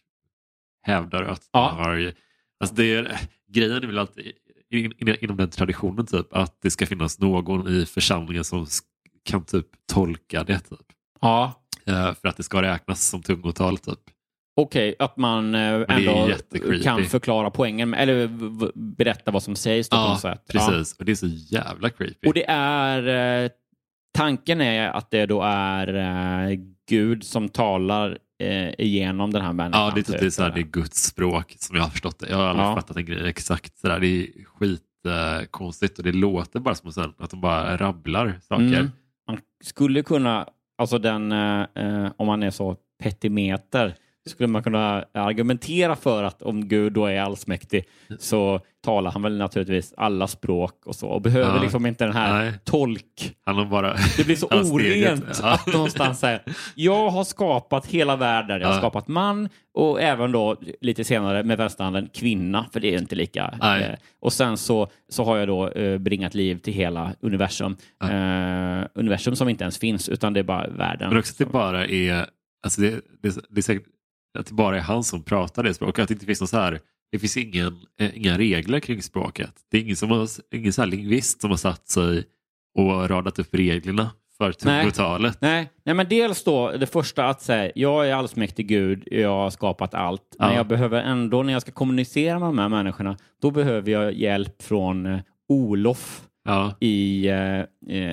hävdar att ja. man har... Alltså det är, grejen är väl att in, in, inom den traditionen typ att det ska finnas någon i församlingen som kan typ tolka det typ. Ja. Uh, för att det ska räknas som tungotal typ. Okej, okay, att man uh, ändå kan förklara poängen eller v- berätta vad som sägs då, ja, på något sätt. Precis. Ja, och det är så jävla creepy. Och det är... Uh, tanken är att det då är uh, Gud som talar uh, igenom den här människan. Ja, det är, typ, det är, så här, det är Guds språk som jag har förstått det. Jag har aldrig ja. fattat en grej exakt så där. Det är skit uh, konstigt och det låter bara som sen, att de bara rabblar saker. Mm. Man skulle kunna, alltså den, uh, om man är så petimeter, skulle man kunna argumentera för att om Gud då är allsmäktig så talar han väl naturligtvis alla språk och så och behöver ja, liksom inte den här nej. tolk. Han har bara det blir så orent ja. att någonstans säger jag har skapat hela världen, jag har ja. skapat man och även då lite senare med vänsterhanden kvinna, för det är inte lika eh, och sen så, så har jag då eh, bringat liv till hela universum ja. eh, universum som inte ens finns utan det är bara världen. Men också att det bara är alltså det, det, det är säkert att det bara är han som pratar det språket. Att det inte finns något så här, det finns ingen, eh, inga regler kring språket. Det är ingen, som har, ingen så här lingvist som har satt sig och radat upp reglerna för tungotalet. Nej. Nej. Nej, men dels då det första att säga, jag är allsmäktig Gud, jag har skapat allt. Ja. Men jag behöver ändå, när jag ska kommunicera med de här människorna, då behöver jag hjälp från eh, Olof. Ja. I, eh,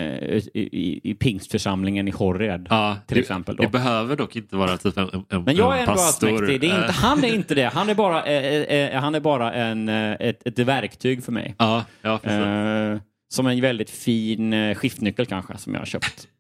i, i, i pingstförsamlingen i Horred ja, till det, exempel då. Det behöver dock inte vara typ en, en men jag är en ändå pastor. Allsmäktig. Det är inte, han är inte det. Han är bara, eh, eh, han är bara en, ett, ett verktyg för mig. Ja, ja, eh, som en väldigt fin eh, skiftnyckel kanske som jag har köpt.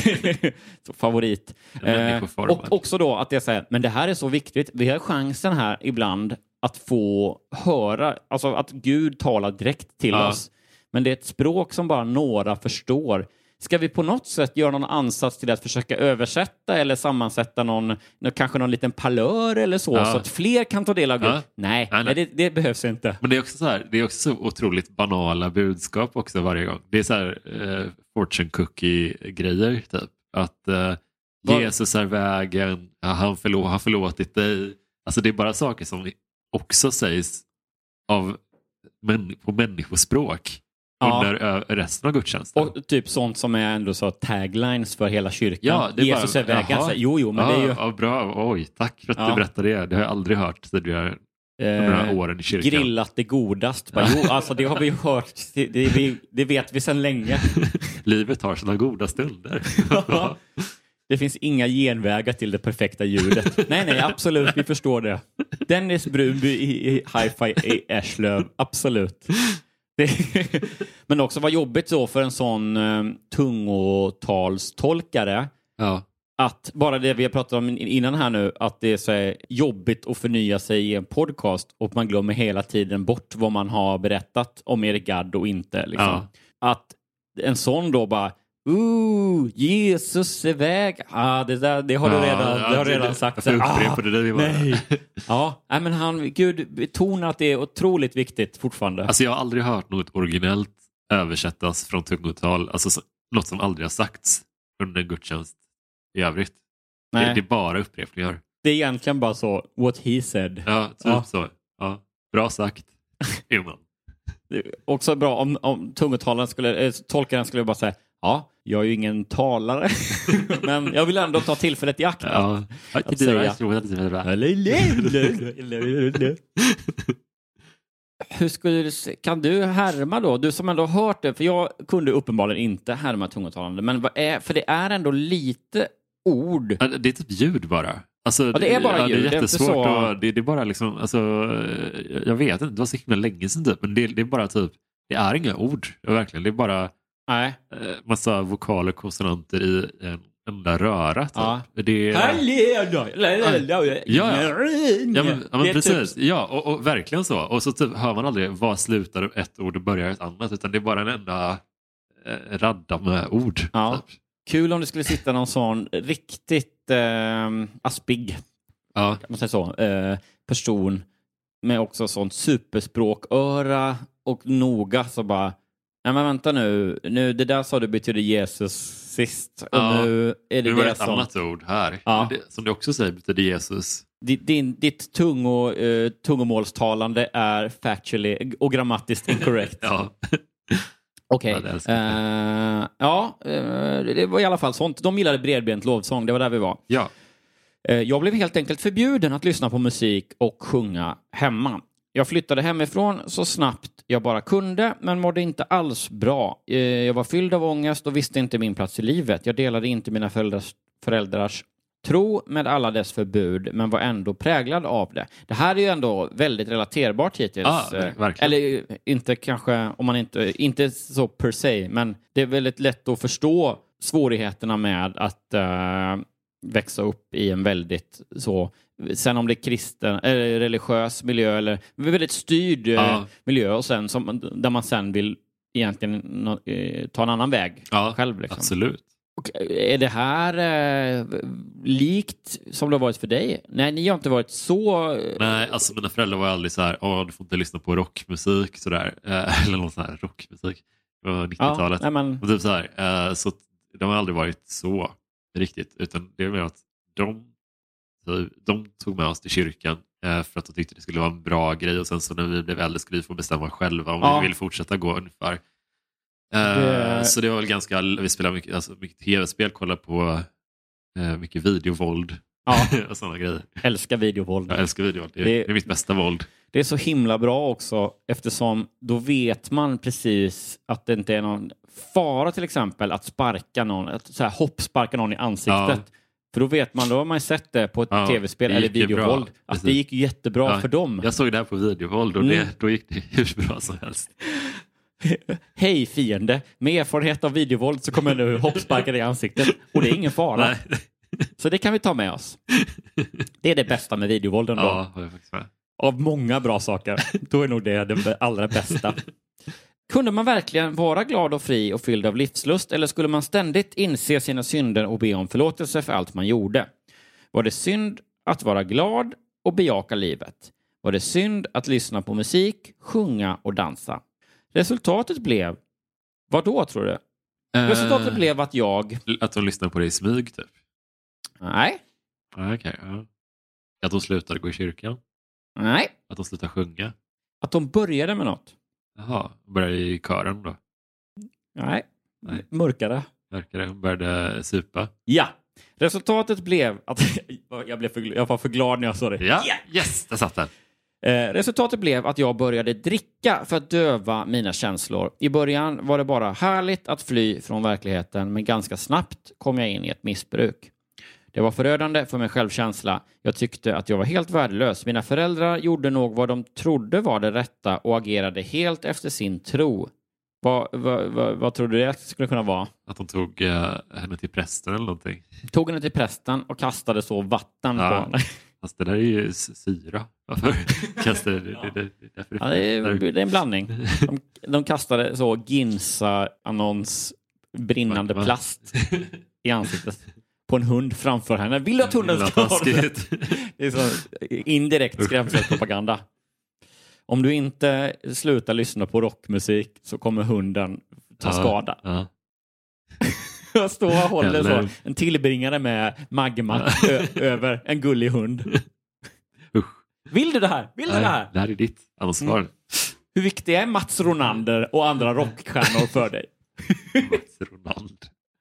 Så favorit. Eh, och också då att jag säger, men det här är så viktigt. Vi har chansen här ibland att få höra, alltså att Gud talar direkt till ja. oss. Men det är ett språk som bara några förstår. Ska vi på något sätt göra någon ansats till att försöka översätta eller sammansätta någon, kanske någon liten palör eller så, ja. så att fler kan ta del av Gud? Ja. Nej, nej, nej. Det, det behövs inte. Men det är också så här, det är också så otroligt banala budskap också varje gång. Det är så här eh, fortune cookie-grejer typ. Att eh, Jesus är vägen, ja, han förlåt, har förlåtit dig. Alltså det är bara saker som också sägs av män, på människospråk. Under ja. resten av gudstjänsten. Och typ sånt som är ändå så taglines för hela kyrkan. Ja, det är Jesus bara, är vägen. Så, jo, jo, men ja, det är ju... Ja, bra. Oj, tack för att ja. du berättade det. Det har jag aldrig hört tidigare under eh, några åren i kyrkan. Grillat det godast. Bara, jo, alltså det har vi ju hört. Det, det, det vet vi sedan länge. Livet har såna goda stunder. Ja. Det finns inga genvägar till det perfekta ljudet. Nej, nej, absolut. Vi förstår det. Dennis Brunby i, i Hi-Fi i Eslöv. Absolut. Men också vad jobbigt så för en sån um, tungotalstolkare ja. att bara det vi har pratat om innan här nu, att det är så jobbigt att förnya sig i en podcast och man glömmer hela tiden bort vad man har berättat om Erik Gadd och inte liksom. Ja. Att en sån då bara Ooh, Jesus är väg. Ah, det, där, det har du redan, ja, det har redan det, sagt. Jag ah, det där nej. Ja, men han, Gud betonar att det är otroligt viktigt fortfarande. Alltså jag har aldrig hört något originellt översättas från tungotal. Alltså något som aldrig har sagts under en gudstjänst i övrigt. Det, det är bara upprepningar. Det är egentligen bara så, what he said. Ja, typ ja. så. Ja. Bra sagt, Johan. Också bra om, om tungotalaren skulle, äh, tolkaren skulle bara säga, ja, jag är ju ingen talare. Men jag vill ändå ta tillfället i akt. Ja. Att, att säga. Hur skulle du, kan du härma då? Du som ändå hört det, för jag kunde uppenbarligen inte härma tungotalande. Men vad är, för det är ändå lite ord. Det är typ ljud bara. Alltså, ja, det är bara ja, ljud. Det är jättesvårt. Det är, så... det, det är bara liksom, alltså, jag vet inte, det var så himla länge sedan typ. Men det, det är bara typ, det är inga ord. Verkligen, det är bara Nej. massa vokaler, konsonanter i en enda röra. Typ. Ja. Det är... ja, ja, ja, men, ja men precis. Ja, och, och verkligen så. Och så typ hör man aldrig vad slutar ett ord och börjar ett annat. Utan det är bara en enda eh, radda med ord. Ja. Typ. Kul om det skulle sitta någon sån riktigt eh, aspig ja. kan man säga så, eh, person med också sånt superspråköra och noga så bara, nej men vänta nu, nu det där sa du betyder Jesus sist och ja. nu är det nu var det ett som... annat ord här ja. det, som du också säger betyder Jesus. Ditt, din, ditt tungo, eh, tungomålstalande är factually och grammatiskt incorrect. ja. Okej. Okay. Uh, ja, uh, det var i alla fall sånt. De gillade bredbent lovsång, det var där vi var. Ja. Uh, jag blev helt enkelt förbjuden att lyssna på musik och sjunga hemma. Jag flyttade hemifrån så snabbt jag bara kunde, men mådde inte alls bra. Uh, jag var fylld av ångest och visste inte min plats i livet. Jag delade inte mina föräldrars, föräldrars tro med alla dess förbud, men var ändå präglad av det. Det här är ju ändå väldigt relaterbart hittills. Ah, verkligen. Eller inte kanske, om man inte, inte så per se, men det är väldigt lätt att förstå svårigheterna med att uh, växa upp i en väldigt så, sen om det är kristen eller religiös miljö eller väldigt styrd uh, ah. miljö och sen som, där man sen vill egentligen no, uh, ta en annan väg ah, själv. Liksom. Absolut. Och är det här eh, likt som det har varit för dig? Nej, ni har inte varit så... Nej, alltså mina föräldrar var aldrig så här, åh, du får inte lyssna på rockmusik sådär. Eh, eller någon sån här rockmusik. Det var nittiotalet. Ja, men... Och typ så här, eh, så de har aldrig varit så riktigt. Utan det är mer att de, de tog med oss till kyrkan eh, för att de tyckte det skulle vara en bra grej. Och sen så när vi blev äldre skulle vi få bestämma själva om ja. vi vill fortsätta gå ungefär. Det... Uh, så det var väl ganska, vi spelade mycket, alltså mycket tv-spel, kollade på uh, mycket videovåld ja. och sådana grejer. Älskar videovåld. Jag älskar videovåld, det är, det... det är mitt bästa våld. Det är så himla bra också, eftersom då vet man precis att det inte är någon fara till exempel att sparka någon, att så här hoppsparka någon i ansiktet. Ja. För då vet man, då har man sett det på ett ja, tv-spel eller videovåld. Att precis. Det gick jättebra ja, för dem. Jag såg det här på videovåld och mm. det, då gick det hur bra som helst. Hej fiende, med erfarenhet av videovåld så kommer jag nu hoppsparka dig i ansiktet. Och det är ingen fara. Nej. Så det kan vi ta med oss. Det är det bästa med videovålden då. Ja, jag faktiskt med. Av många bra saker. Då är nog det det allra bästa. Kunde man verkligen vara glad och fri och fylld av livslust, eller skulle man ständigt inse sina synder och be om förlåtelse för allt man gjorde? Var det synd att vara glad och bejaka livet? Var det synd att lyssna på musik, sjunga och dansa? Resultatet blev, vad då tror du? Uh, Resultatet blev att jag... Att de lyssnade på det i smyg typ? Nej. Okej, okay, ja. Att de slutade gå i kyrkan? Nej. Att de slutade sjunga? Att de började med något. Jaha, började i kören då? Nej, Nej. mörkare. Mörkare, började supa? Ja. Resultatet blev att jag, blev för, jag var för glad när jag sa det. Ja, yeah. Yes, det satt den. Eh, resultatet blev att jag började dricka för att döva mina känslor. I början var det bara härligt att fly från verkligheten, men ganska snabbt kom jag in i ett missbruk. Det var förödande för min självkänsla. Jag tyckte att jag var helt värdelös. Mina föräldrar gjorde nog vad de trodde var det rätta och agerade helt efter sin tro. Vad, vad, vad, vad tror du det skulle kunna vara? Att de tog uh, henne till prästen eller någonting. Tog henne till prästen och kastade så vatten ja. på henne. Fast det där är ju syra. Varför kastade det? det, det, det, ja, det, är, det är en blandning. De, de kastade så Ginsa-annons brinnande plast i ansiktet på en hund framför henne. Vill du att hunden ska ha det? Det är så indirekt skrämselpropaganda. Om du inte slutar lyssna på rockmusik så kommer hunden ta ja, skada. Ja. Jag står och håller så, en tillbringare med magma ö- över en gullig hund. Vill du det här? Vill du Nej, det här? Det här är ditt ansvar. Mm. Hur viktig är Mats Ronander och andra rockstjärnor för dig? Mats Ronander.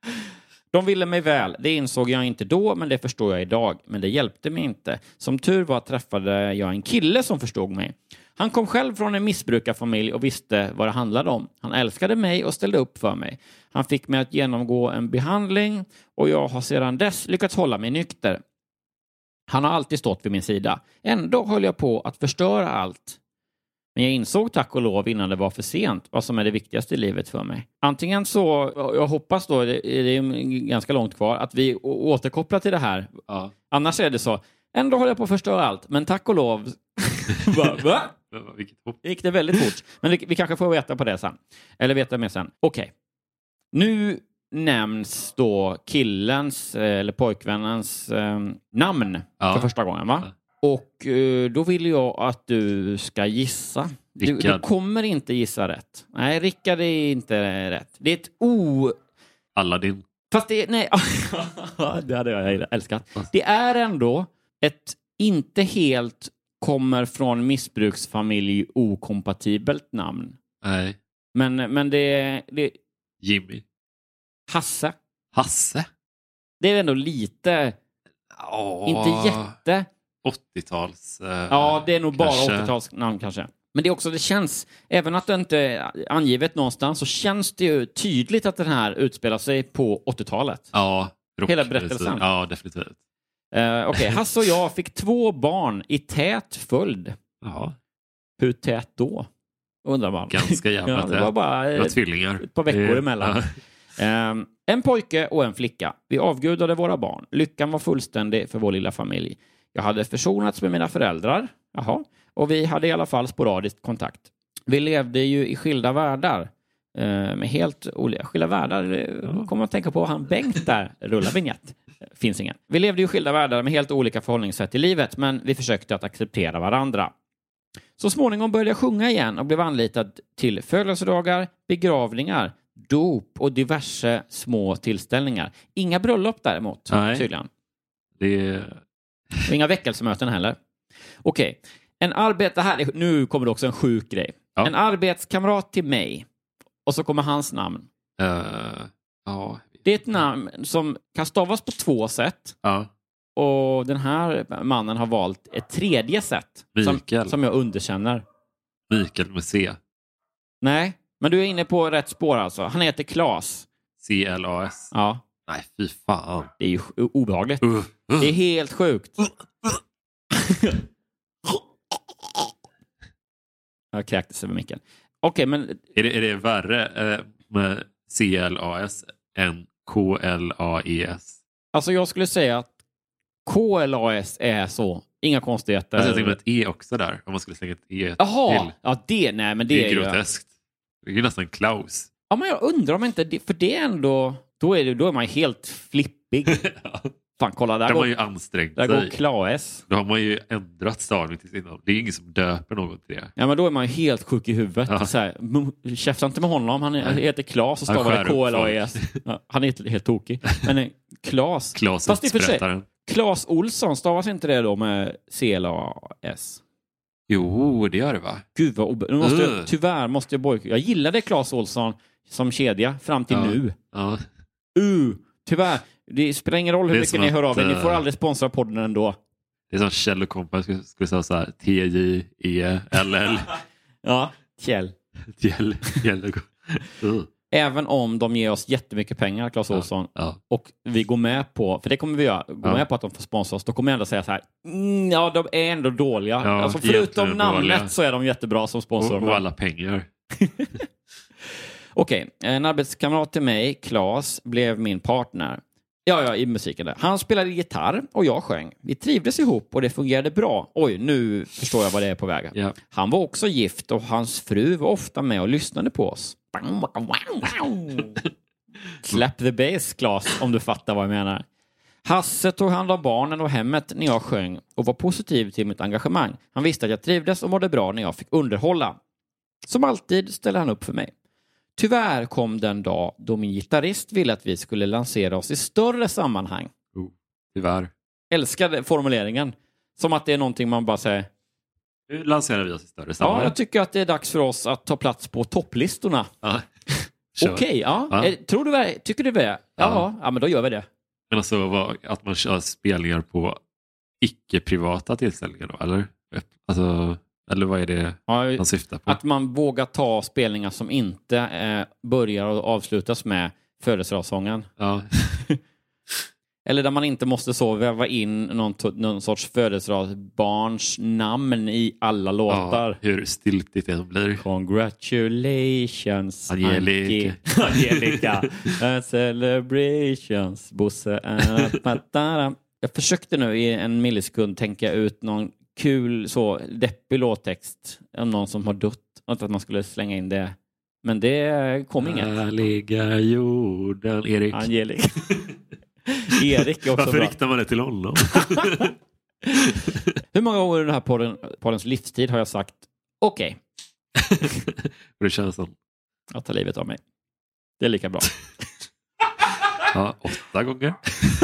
De ville mig väl. Det insåg jag inte då, men det förstår jag idag. Men det hjälpte mig inte. Som tur var träffade jag en kille som förstod mig. Han kom själv från en missbrukarfamilj och visste vad det handlade om. Han älskade mig och ställde upp för mig. Han fick mig att genomgå en behandling och jag har sedan dess lyckats hålla mig nykter. Han har alltid stått vid min sida. Ändå höll jag på att förstöra allt. Men jag insåg tack och lov innan det var för sent vad som är det viktigaste i livet för mig. Antingen så, jag hoppas då, det är ganska långt kvar, att vi återkopplar till det här. Ja. Annars är det så, ändå håller jag på att förstöra allt. Men tack och lov, va? Va? Vilket hopp. Gick det väldigt fort. Men vi, vi kanske får veta på det sen. Eller veta mer sen. Okej. Okay. Nu nämns då killens eller pojkvännens eh, namn ja. för första gången, va? Ja. Och eh, då vill jag att du ska gissa. Du, du kommer inte gissa rätt. Nej, Rickard är inte rätt. Det är ett o... Aladdin. Fast det är... Nej. Det hade jag älskat. Det är ändå ett inte helt kommer från missbruksfamilj okompatibelt namn. Nej. Men, men det, det... Jimmy. Hasse. Hasse? Det är ändå lite... Åh, inte jätte... åttio-tals... Uh, ja, det är nog kanske. bara åttio-tals namn kanske. Men det är också, det känns... Även att det inte är angivet någonstans så känns det ju tydligt att den här utspelar sig på åttio-talet. Ja. Rock, hela berättelsen. Ja, definitivt. Uh, Okej, okay. Hasse och jag fick två barn i tät följd. Ja. Hur tät då? Undrar man. Ganska jävla ja, det var bara det var tvillingar. Ett par veckor det... emellan. Ja. Um, en pojke och en flicka. Vi avgudade våra barn. Lyckan var fullständig för vår lilla familj. Jag hade försonats med mina föräldrar. Jaha. Och vi hade i alla fall sporadiskt kontakt. Vi levde ju i skilda världar. Uh, med helt olika skilda världar. Ja. Kommer att tänka på han Bengt där. Rulla vignett. Finns ingen. Vi levde ju i skilda världar med helt olika förhållningssätt i livet. Men vi försökte att acceptera varandra. Så småningom började jag sjunga igen och blev anlitad till födelsedagar, begravningar, dop och diverse små tillställningar. Inga bröllop däremot, Nej. tydligen. Det... Och inga väckelsemöten heller. Okej, okay. En arbete här, nu kommer det också en sjuk grej. Ja. En arbetskamrat till mig. Och så kommer hans namn. Uh, ja. Det är ett namn som kan stavas på två sätt. Ja. Och den här mannen har valt ett tredje sätt. Som, som jag underkänner. Mikael med C. Nej, men du är inne på rätt spår alltså. Han heter Claes. C L A S. Ja. Nej, fy fan. Det är ju obehagligt. Uh, uh. Det är helt sjukt. Uh, uh. Jag kräktes över micken. Okej, okay, men... Är det, är det värre eh, med C L A S än K L A E S? Alltså jag skulle säga att K L A S är så. Inga konstigheter. Alltså jag tänker med ett E också där. Om man skulle slänga ett E Aha, till. Ja, det, nej, men det, det är, är groteskt. Det är ju nästan Klaus. Ja, men jag undrar om inte... Det, för det är ändå... Då är, det, då är man helt flippig. Ja. Fan, kolla. Där kan går, man ju ansträngt där sig. går Klaus. Då har man ju ändrat stavning till sin namn. Det är ingen som döper något till det. Ja, men då är man ju helt sjuk i huvudet. Ja. Så här, käfta inte med honom. Han är, heter Klaus och stavar det K L A E S. Ja, han är helt, helt tokig. Men Klaus... Klaus fast i och för sig, Claes Olsson, stavas inte det då med C L A S? Jo, det gör det va? Gud vad obe- nu måste uh. jag, tyvärr måste jag bojka. Jag gillade Claes Olsson som kedja fram till ja. nu. Ja. Uh, tyvärr. Det spelar ingen roll hur mycket ni hör av er. Ni får aldrig sponsra podden ändå. Det är som Kjell och Kompa skulle, skulle säga så här. T J E L L. Ja, Kjell. Kjell. Kjell och uh. Även om de ger oss jättemycket pengar, Claes Olsson, ja, ja. och vi går med på, för det kommer vi göra, gå ja. med på att de får sponsra oss, då kommer jag ändå säga så här, mm, ja, de är ändå dåliga. Ja, alltså förutom namnet så är de jättebra som sponsor. Och, och alla pengar. Okej, okay. En arbetskamrat till mig, Claes, blev min partner. Ja, ja, i musiken där. Han spelade gitarr och jag sjöng. Vi trivdes ihop och det fungerade bra. Oj, nu förstår jag vad det är på vägen. Ja. Han var också gift och hans fru var ofta med och lyssnade på oss. Slap the bass, Claes, om du fattar vad jag menar. Hasse tog hand om barnen och hemmet när jag sjöng och var positiv till mitt engagemang. Han visste att jag trivdes och mådde bra när jag fick underhålla. Som alltid ställde han upp för mig. Tyvärr kom den dag då min gitarrist ville att vi skulle lansera oss i större sammanhang. Oh, tyvärr. Älskade formuleringen. Som att det är någonting man bara säger. Nu lanserar vi oss i större sammanhang. Ja, jag tycker att det är dags för oss att ta plats på topplistorna. Ja. Okej, okay, ja. ja. Tror du, tycker du det? Ja. Ja, ja, men då gör vi det. Men alltså att man kör spelningar på icke-privata tillställningar då, eller? Alltså, eller vad är det ja, man syftar på? Att man vågar ta spelningar som inte eh, börjar och avslutas med födelsedagssången. Ja. Eller där man inte måste så väva in någon, någon sorts födelsedagsbarns namn i alla låtar. Ja, hur stiltigt det blir. Congratulations, Angelica. Angelica. Celebrations, Bosse. Jag försökte nu i en millisekund tänka ut någon kul, så deppig låttext om någon som har dött. Att man skulle slänga in det. Men det kom inget. Härliga jorden, Erik. Angelica. Erik är också Varför bra. riktar man det till honom? Hur många år i den här podden, poddens livstid har jag sagt okej. Okay. Det känns som. Att ta livet av mig. Det är lika bra. Ja, åtta gånger.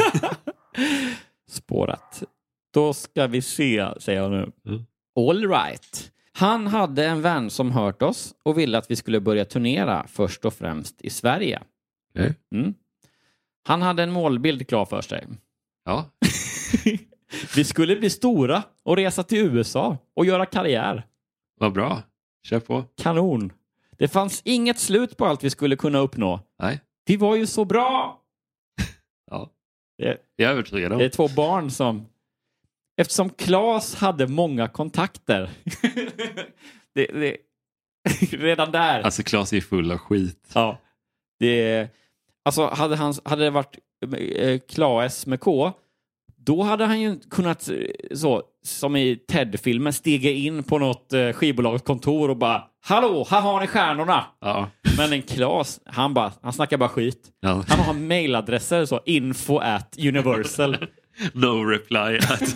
Spårat. Då ska vi se, säger jag nu. Mm. All right. Han hade en vän som hört oss och ville att vi skulle börja turnera först och främst i Sverige. Okay. Mm. Han hade en målbild klar för sig. Ja. Vi skulle bli stora och resa till U S A och göra karriär. Vad bra. Kör på. Kanon. Det fanns inget slut på allt vi skulle kunna uppnå. Nej. Vi var ju så bra. Ja. Det, jag är övertygad om. Det är två barn som... Eftersom Claes hade många kontakter. det, det, redan där. Alltså Claes är full av skit. Ja. Det, alltså hade, han, hade det varit eh, Claes med K, då hade han ju kunnat, så som i Ted-filmen, stiga in på något eh, skivbolagskontor och bara, hallå, här har ni stjärnorna. Ja. Men en Claes, han, bara, han snackar bara skit. Ja. Han har mailadresser, så info at universal. No reply at...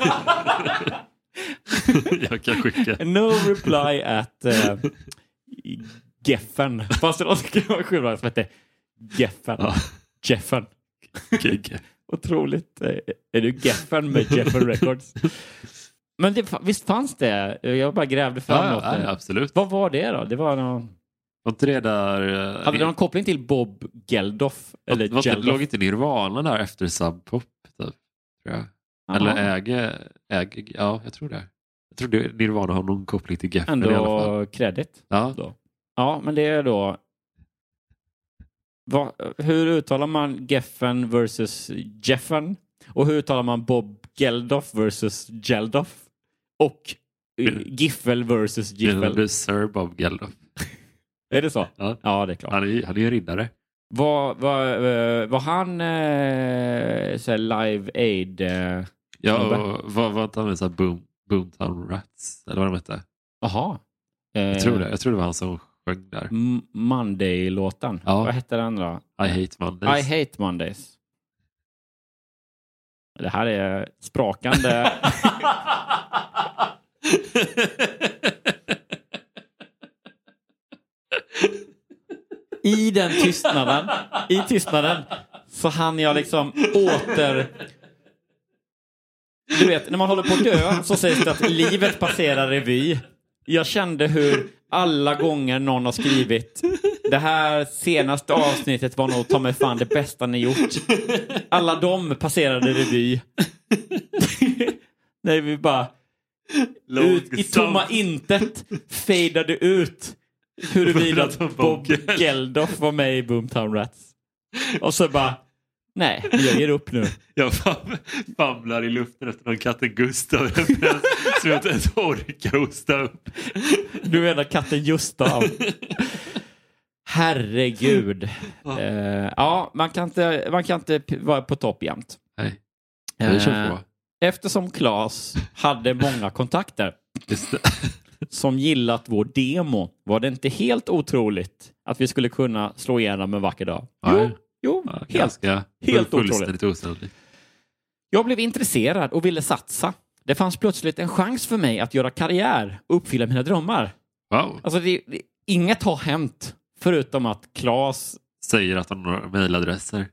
Jag kan skicka. No reply at uh, Geffen. Fast det var skillnad som hette Geffen. Ja. Jeffen. Gig. Otroligt. Är du Geffen med Jeffen Records? Men det, visst fanns det? Jag bara grävde fram ja, något. Ja, absolut. Vad var det då? Det var någon... Var inte det där... Hade det någon koppling till Bob Geldof? Eller var, Geldof? Låg inte Nirvana där efter Sub Pop? Typ, tror jag. Eller äger, äger... Ja, jag tror det. Jag tror det, Nirvana har någon koppling till Geffen ändå i alla fall. Credit. Ja. Då. Ja, men det är då... Va, hur uttalar man Geffen versus Jeffen? Och hur uttalar man Bob Geldof versus Geldof? Och uh, Giffel versus Giffel? Det är Sir Bob Geldof. Är det så? Ja, ja det är klart. Han är, han är ju riddare. Var, var, var han eh, så Live Aid? Eh, ja, och var, var inte han med så här boom, Boomtown Rats? Eller vad de hette? Jaha. Eh, jag tror det. Jag tror det var han som sjöng där. M- Monday-låten. Ja. Vad hette den då? I Hate Mondays. I Hate Mondays. Det här är sprakande. I den tystnaden, i tystnaden så hann jag liksom åter... Du vet, när man håller på att dö så sägs det att livet passerar revy. Jag kände hur alla gånger någon har skrivit det här senaste avsnittet var nog ta mig fan det bästa ni gjort. Alla de passerade revy. När vi bara ut, i tomma intet fejdade ut huruvida Bob Geldof var med i Boomtown Rats. Och så bara, nej, jag ger upp nu. Jag famlar i luften efter någon katten Gustav så jag inte ens orkar hosta upp. Du menar katten Gustav. Herregud. Ja, uh, ja man, kan inte, man kan inte vara på topp jämt. Nej, jag kör på. Eftersom Claes hade många kontakter som gillat vår demo var det inte helt otroligt att vi skulle kunna slå igenom en vacker dag. Jo, jo ja, helt, ganska, helt otroligt. Osannolikt. Jag blev intresserad och ville satsa. Det fanns plötsligt en chans för mig att göra karriär och uppfylla mina drömmar. Wow. Alltså det, det, inget har hänt Förutom att Claes säger att han har mejladresser.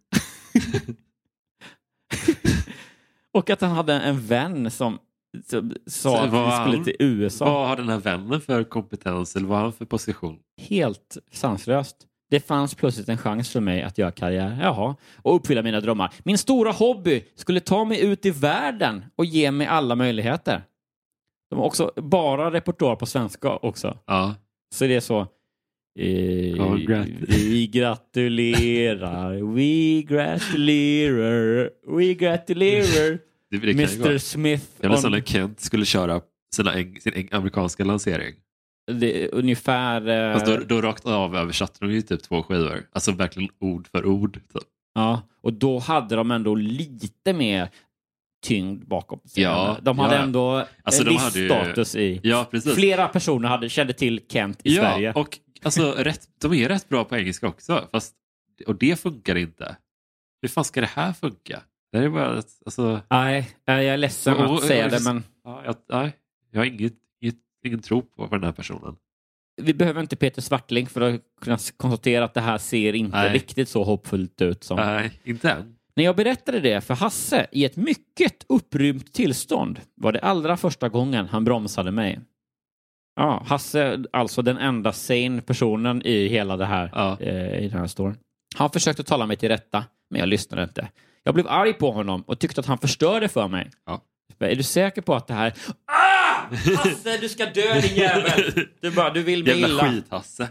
Och att han hade en vän som sa att vi skulle till U S A. Vad har den här vännen för kompetens eller vad har han för position? Helt sanslöst. Det fanns plötsligt en chans för mig att göra karriär. Jaha. Och uppfylla mina drömmar. Min stora hobby skulle ta mig ut i världen och ge mig alla möjligheter. De har också bara repertoar på svenska också. Ja. Så det är så... Eh, oh, grat- vi gratulerar, we gratulerar, we gratulerar. Det, det mister Smith. Eller som när Kent skulle köra sina eng, sin eng, amerikanska lansering. Det är ungefär... Eh... Fast då, då rakt av översatte de ju typ två skivor. Alltså verkligen ord för ord. Typ. Ja, och då hade de ändå lite mer tyngd bakom sig. Ja, de hade ja. ändå alltså, en de viss hade ju... status i. Ja, precis. Flera personer hade, kände till Kent i ja, Sverige. Och alltså, rätt, de är rätt bra på engelska också. Fast, och det funkar inte. Hur fan ska det här funka? Det är bara, alltså... Nej, jag är ledsen och, att och, säga och, det, men... Ja, jag, nej, jag har inget, inget, ingen tro på den här personen. Vi behöver inte Peter Swartling för att kunna konstatera att det här ser inte nej. riktigt så hoppfullt ut som... Nej, inte än. När jag berättade det för Hasse i ett mycket upprymt tillstånd var det allra första gången han bromsade mig. Ja, Hasse, alltså den enda sane personen i hela det här, ja. eh, i den här storyn. Han försökte tala mig till rätta, men jag lyssnade inte. Jag blev arg på honom och tyckte att han förstörde för mig. Ja. Är du säker på att det här... Ah! Hasse, du ska dö, din jävel! Du, bara, du vill mig illa. Jävla skit, Hasse.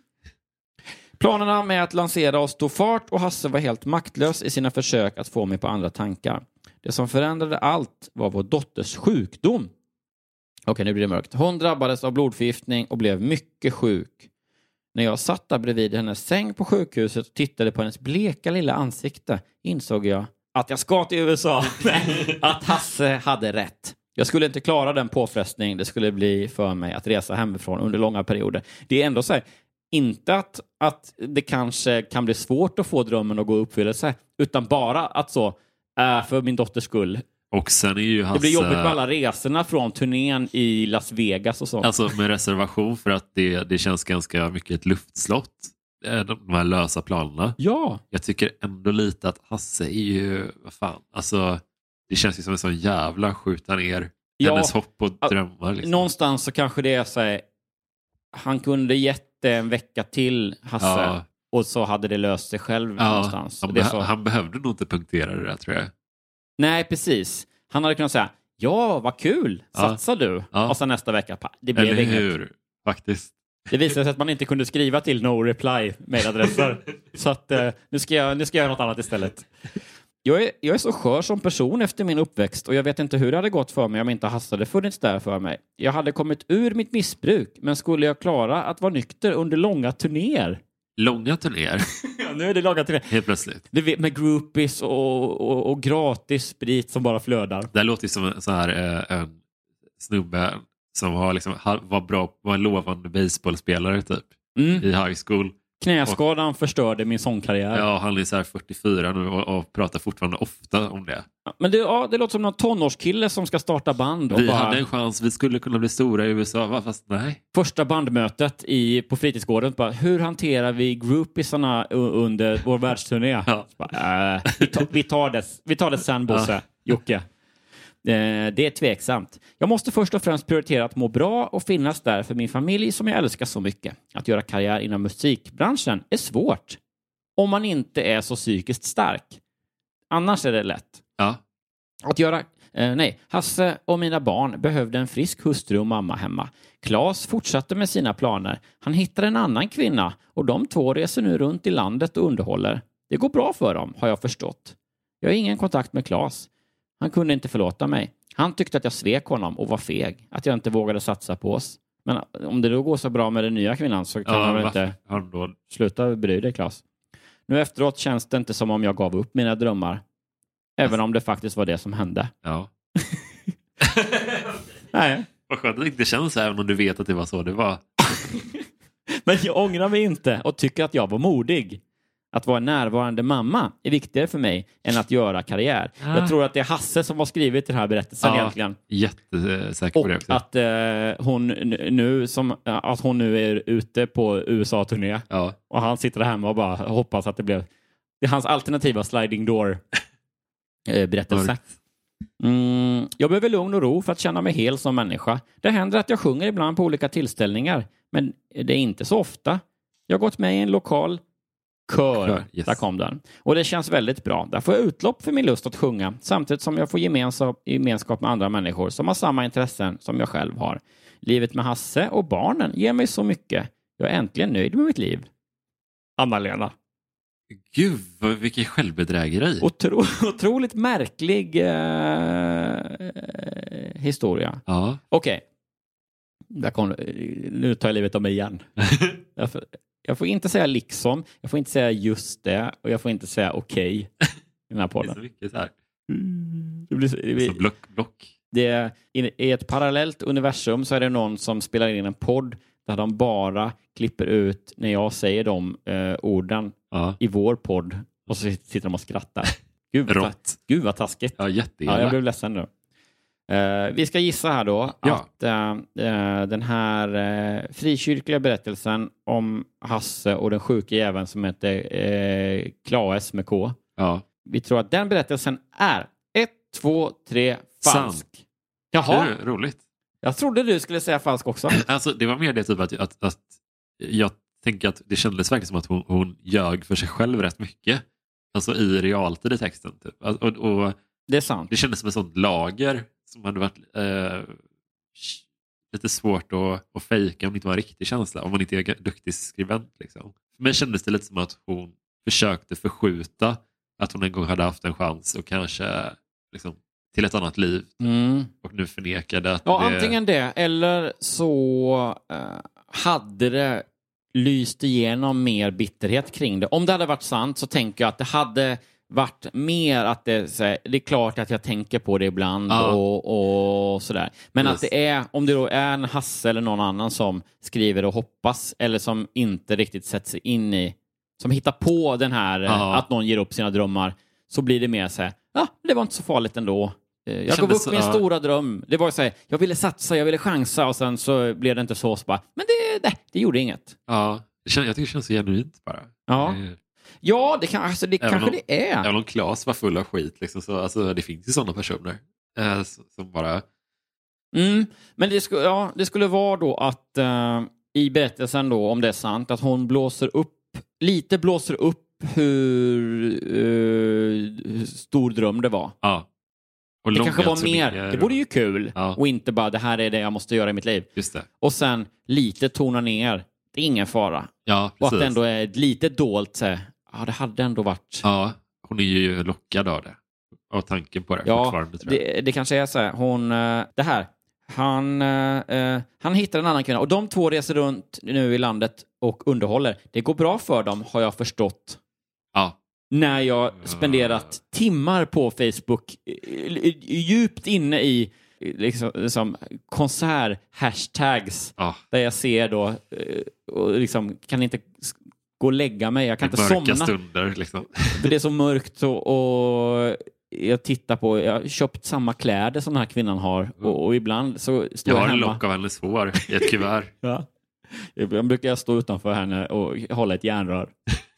Planerna med att lansera oss tog fart och Hasse var helt maktlös i sina försök att få mig på andra tankar. Det som förändrade allt var vår dotters sjukdom. Okej, nu blir det mörkt. Hon drabbades av blodförgiftning och blev mycket sjuk. När jag satt där bredvid hennes säng på sjukhuset och tittade på hennes bleka lilla ansikte insåg jag att jag ska till U S A. Att Hasse hade rätt. Jag skulle inte klara den påfrestning det skulle bli för mig att resa hemifrån under långa perioder. Det är ändå så här, inte att, att det kanske kan bli svårt att få drömmen att gå i uppfyllelse, utan bara att så, äh, för min dotters skull. Och sen är ju Hasse... Det blir jobbigt med alla resorna från turnén i Las Vegas och sånt. Alltså med reservation för att det, det känns ganska mycket ett luftslott. De här lösa planerna. Ja. Jag tycker ändå lite att Hasse är ju, vad fan, alltså det känns ju som en sån jävla skjuta ner ja, hennes hopp och drömmar. Liksom. Någonstans så kanske det är så här, han kunde gett en vecka till Hasse ja. och så hade det löst sig själv ja, någonstans. Han, det be- så... han behövde nog inte punktera det där, tror jag. Nej, precis. Han hade kunnat säga, ja, vad kul, satsar ja. du? Ja. Och sen nästa vecka, det blev Eller inget. hur, faktiskt. Det visade sig att man inte kunde skriva till no reply mailadresser. Så att eh, nu, ska jag, nu ska jag göra något annat istället. Jag är, jag är så skör som person efter min uppväxt och jag vet inte hur det hade gått för mig om inte Hasse hade funnits där för mig. Jag hade kommit ur mitt missbruk, men skulle jag klara att vara nykter under långa turnéer? Långa turnéer? Ja, nu är det långa turnéer. Helt plötsligt. Det vet, med groupies och, och, och gratis sprit som bara flödar. Det låter ju som en, så här, eh, en snubbe som har liksom, var, bra, var en lovande baseballspelare typ mm. i high school. Knäskadan och, förstörde min sångkarriär. Ja, han är så här fyrtiofyra nu och, och pratar fortfarande ofta om det. Men det, ja, det låter som någon tonårskille som ska starta band. Och vi bara... hade en chans, vi skulle kunna bli stora i U S A, fast nej. Första bandmötet i, på fritidsgården, bara, hur hanterar vi groupisarna under vår världsturné? Ja. Bara, äh, vi, tar, vi, tar det, vi tar det sen, Bosse, ja. Jocke. Det är tveksamt. Jag måste först och främst prioritera att må bra och finnas där för min familj som jag älskar så mycket. Att göra karriär inom musikbranschen är svårt. Om man inte är så psykiskt stark. Annars är det lätt. Ja. Att göra... Eh, nej, Hasse och mina barn behövde en frisk hustru och mamma hemma. Claes fortsatte med sina planer. Han hittade en annan kvinna och de två reser nu runt i landet och underhåller. Det går bra för dem, har jag förstått. Jag har ingen kontakt med Claes. Han kunde inte förlåta mig. Han tyckte att jag svek honom och var feg. Att jag inte vågade satsa på oss. Men om det då går så bra med den nya kvinnan så kan ja, man väl inte då... sluta bry dig, Claes. Nu efteråt känns det inte som om jag gav upp mina drömmar. Även alltså... om det faktiskt var det som hände. Ja. Nej. Vad skönt att det inte känns även om du vet att det var så det var. Men jag ångrar mig inte och tycker att jag var modig. Att vara en närvarande mamma är viktigare för mig än att göra karriär. Ah. Jag tror att det är Hasse som har skrivit den här berättelsen ja, egentligen. Jättesäker på det också. Och att, eh, hon nu som, att hon nu är ute på U S A-turné. Ja. Och han sitter där hemma och bara hoppas att det blev... Det är hans alternativa sliding door eh, berättelse. Mm, jag behöver lugn och ro för att känna mig hel som människa. Det händer att jag sjunger ibland på olika tillställningar. Men det är inte så ofta. Jag har gått med i en lokal kör. kör yes. Där kom den. Och det känns väldigt bra. Där får jag utlopp för min lust att sjunga. Samtidigt som jag får gemenskap, gemenskap med andra människor som har samma intressen som jag själv har. Livet med Hasse och barnen ger mig så mycket. Jag är äntligen nöjd med mitt liv. Anna-Lena. Gud, vilken självbedrägeri. Otro, otroligt märklig eh, historia. Ja. Okej. Okay. Nu tar jag livet av mig igen. jag, får, jag får inte säga liksom. Jag får inte säga just det. Och jag får inte säga okej. Okay, i den här podden. Det är så mycket så här. Mm, det blir så, det blir, så block, block. Det är, i, I ett parallellt universum så är det någon som spelar in en podd där de bara klipper ut när jag säger de eh, orden ja. i vår podd. Och så sitter de och skrattar. Gud, vad, Gud vad taskigt. Ja, jättegärna. Ja, jag blev ledsen nu. Uh, vi ska gissa här då ja. att uh, uh, den här uh, frikyrkliga berättelsen om Hasse och den sjuka jäveln som heter uh, Klaes med K. Ja. Vi tror att den berättelsen är ett, två, tre, falsk. Sant. Jaha. Det är roligt. Jag trodde du skulle säga falsk också. Alltså, det var mer det typ att, att, att jag tänker att det kändes verkligen som att hon, hon ljög för sig själv rätt mycket. Alltså i realtid i texten. Typ. Och, och, det är sant. Det kändes som ett sånt lager som hade varit eh, lite svårt att, att fejka om det inte var en riktig känsla. Om man inte är duktig skribent. Liksom. Men kändes det lite som att hon försökte förskjuta att hon en gång hade haft en chans och kanske liksom, till ett annat liv. Mm. Och nu förnekade att ja, det... antingen det eller så uh, hade det lyst igenom mer bitterhet kring det. Om det hade varit sant så tänker jag att det hade varit mer att det, så här, det är klart att jag tänker på det ibland ja. och, och sådär. Men yes. att det är, om det då är en Hasse eller någon annan som skriver och hoppas eller som inte riktigt sätter sig in i, som hittar på den här ja. att någon ger upp sina drömmar, så blir det mer så här, ja, det var inte så farligt ändå. Jag gav upp min ja. stora dröm. Det var så här, jag ville satsa, jag ville chansa och sen så blev det inte så, så bara, men det, det, det gjorde inget. Ja, jag tycker det känns så genuint bara. Ja. Det... Ja, det, kan, alltså, det kanske om, det är. Även om Claes var full av skit. Liksom, så, alltså, det finns ju sådana personer eh, som bara... Mm, men det, sku, ja, det skulle vara då att uh, i berättelsen då, om det är sant, att hon blåser upp, lite blåser upp hur, uh, hur stor dröm det var. Ja. Och det kanske var mer. Det vore ju kul. Ja. Och inte bara, det här är det jag måste göra i mitt liv. Just det. Och sen lite tona ner. Det är ingen fara. Ja, och att det ändå är lite dolt. Så, ja, det hade ändå varit... Ja, hon är ju lockad av det. Av tanken på det ja, fortfarande, tror jag. Det, det kanske är så här. Hon, det här. Han, uh, han hittar en annan kvinna. Och de två reser runt nu i landet och underhåller. Det går bra för dem, har jag förstått. Ja. När jag spenderat timmar på Facebook djupt inne i liksom, liksom konsert-hashtags ja. där jag ser då och liksom kan inte gå och lägga mig. Jag kan inte somna. Mörka stunder liksom. För det är så mörkt och, och jag tittar på, jag har köpt samma kläder som den här kvinnan har och, och ibland så står jag, jag hemma. Jag har en lock av hennes hår i ett kuvert. Ja. Ibland brukar jag stå utanför henne och hålla ett järnrör.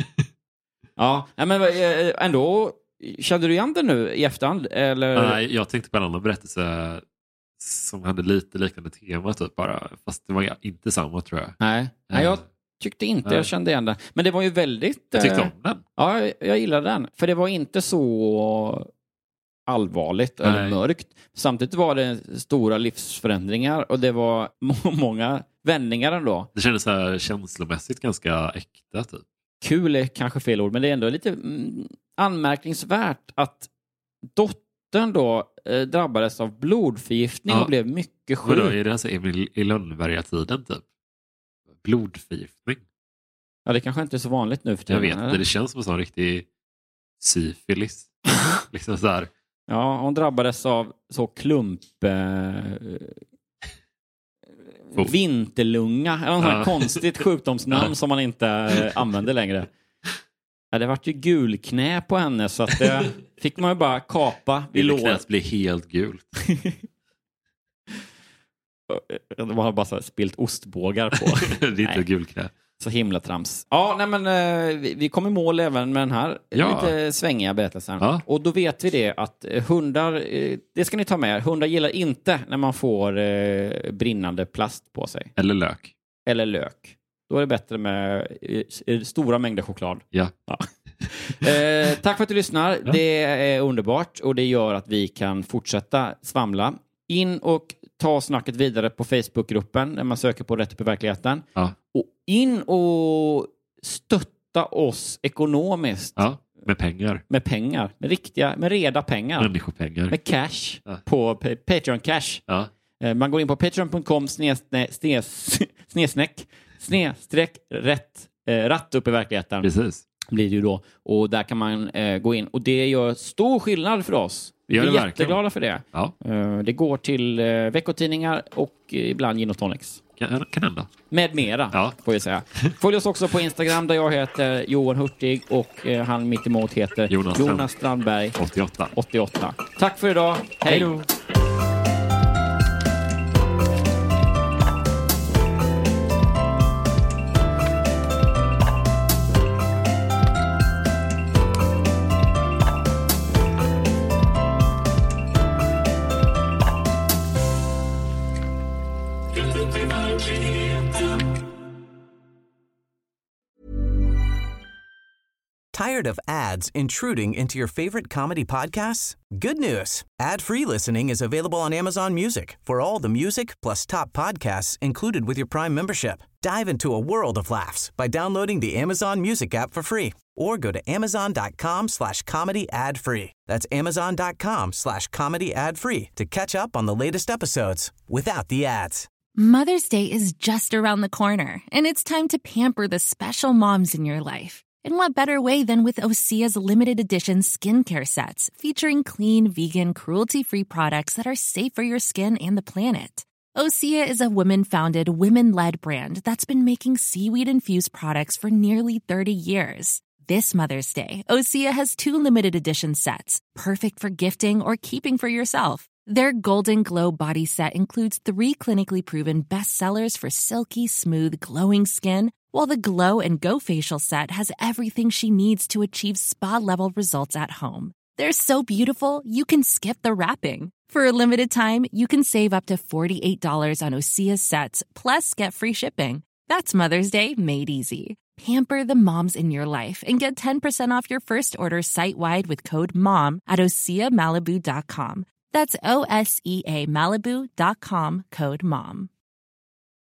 Ja, men ändå, kände du igen det nu i efterhand? Eller? Nej, jag tänkte på en annan berättelse som hade lite liknande tema typ bara, fast det var inte samma, tror jag. Nej, Nej jag tyckte inte jag kände igen den. Men det var ju väldigt... Jag tyckte om den. Ja, jag, jag gillade den. För det var inte så allvarligt Nej. eller mörkt. Samtidigt var det stora livsförändringar och det var må- många vändningar ändå. Det kändes så här känslomässigt ganska äkta typ. Kul är kanske fel ord, men det är ändå lite mm, anmärkningsvärt att dottern då eh, drabbades av blodförgiftning ja. och blev mycket sjuk. Vadå, är det alltså Emil i Lönneberga-tiden typ? Blodförgiftning? Ja, det kanske inte är så vanligt nu för tiden. Jag vet inte, det känns som en sån riktig syfilis. liksom så här. Ja, hon drabbades av så klump... Eh, vinterlunga, eller något ja. konstigt sjukdomsnamn som man inte använder längre. Ja, det vart ju gulknä på henne så att det fick man ju bara kapa vid låret. Knät blir helt gult. De har bara så här spilt ostbågar på. Det är inte gulknä. Så himla trams. Ja, nej men eh, vi, vi kommer i mål även med den här ja. lite svängiga berättelsen. Ja. Och då vet vi det att hundar, eh, det ska ni ta med. Hundar gillar inte när man får eh, brinnande plast på sig. Eller lök. Eller lök. Då är det bättre med eh, stora mängder choklad. Ja. ja. eh, tack för att du lyssnar. Ja. Det är underbart och det gör att vi kan fortsätta svamla. In och ta snacket vidare på Facebookgruppen när man söker på Rätt upp i verkligheten. Ja. Och in och stötta oss ekonomiskt. Ja, med pengar. Med pengar. Med riktiga, med reda pengar. Människopengar. Med cash. Ja. På pa- Patreon Cash. Ja. Man går in på patreon punkt com snedstreck snedstreck rätt ratt upp i verkligheten. Precis. Blir det ju då. Och där kan man eh, gå in. Och det gör stor skillnad för oss. Vi är jätteglada för det. Ja. Uh, det går till uh, veckotidningar och uh, ibland gin och tonics. Kan, kan hända. Med mera, ja. får jag säga. Följ oss också på Instagram där jag heter Johan Hurtig och uh, han mitt emot heter Jonas, Jonas Strandberg åttioåtta. åttioåtta. Tack för idag. Hej då. Tired of ads intruding into your favorite comedy podcasts? Good news. Ad-free listening is available on Amazon Music for all the music plus top podcasts included with your Prime membership. Dive into a world of laughs by downloading the Amazon Music app for free or go to amazon.com slash comedy ad free. That's amazon.com slash comedy ad free to catch up on the latest episodes without the ads. Mother's Day is just around the corner, and it's time to pamper the special moms in your life. And what better way than with Osea's limited edition skincare sets featuring clean, vegan, cruelty-free products that are safe for your skin and the planet. Osea is a women-founded, women-led brand that's been making seaweed-infused products for nearly thirty years. This Mother's Day, Osea has two limited edition sets, perfect for gifting or keeping for yourself. Their Golden Glow body set includes three clinically proven bestsellers for silky, smooth, glowing skin, while the Glow and Go facial set has everything she needs to achieve spa-level results at home. They're so beautiful, you can skip the wrapping. For a limited time, you can save up to forty-eight dollars on Osea's sets, plus get free shipping. That's Mother's Day made easy. Pamper the moms in your life and get ten percent off your first order site-wide with code MOM at osea malibu dot com. That's O S E A Malibu dot com, code MOM.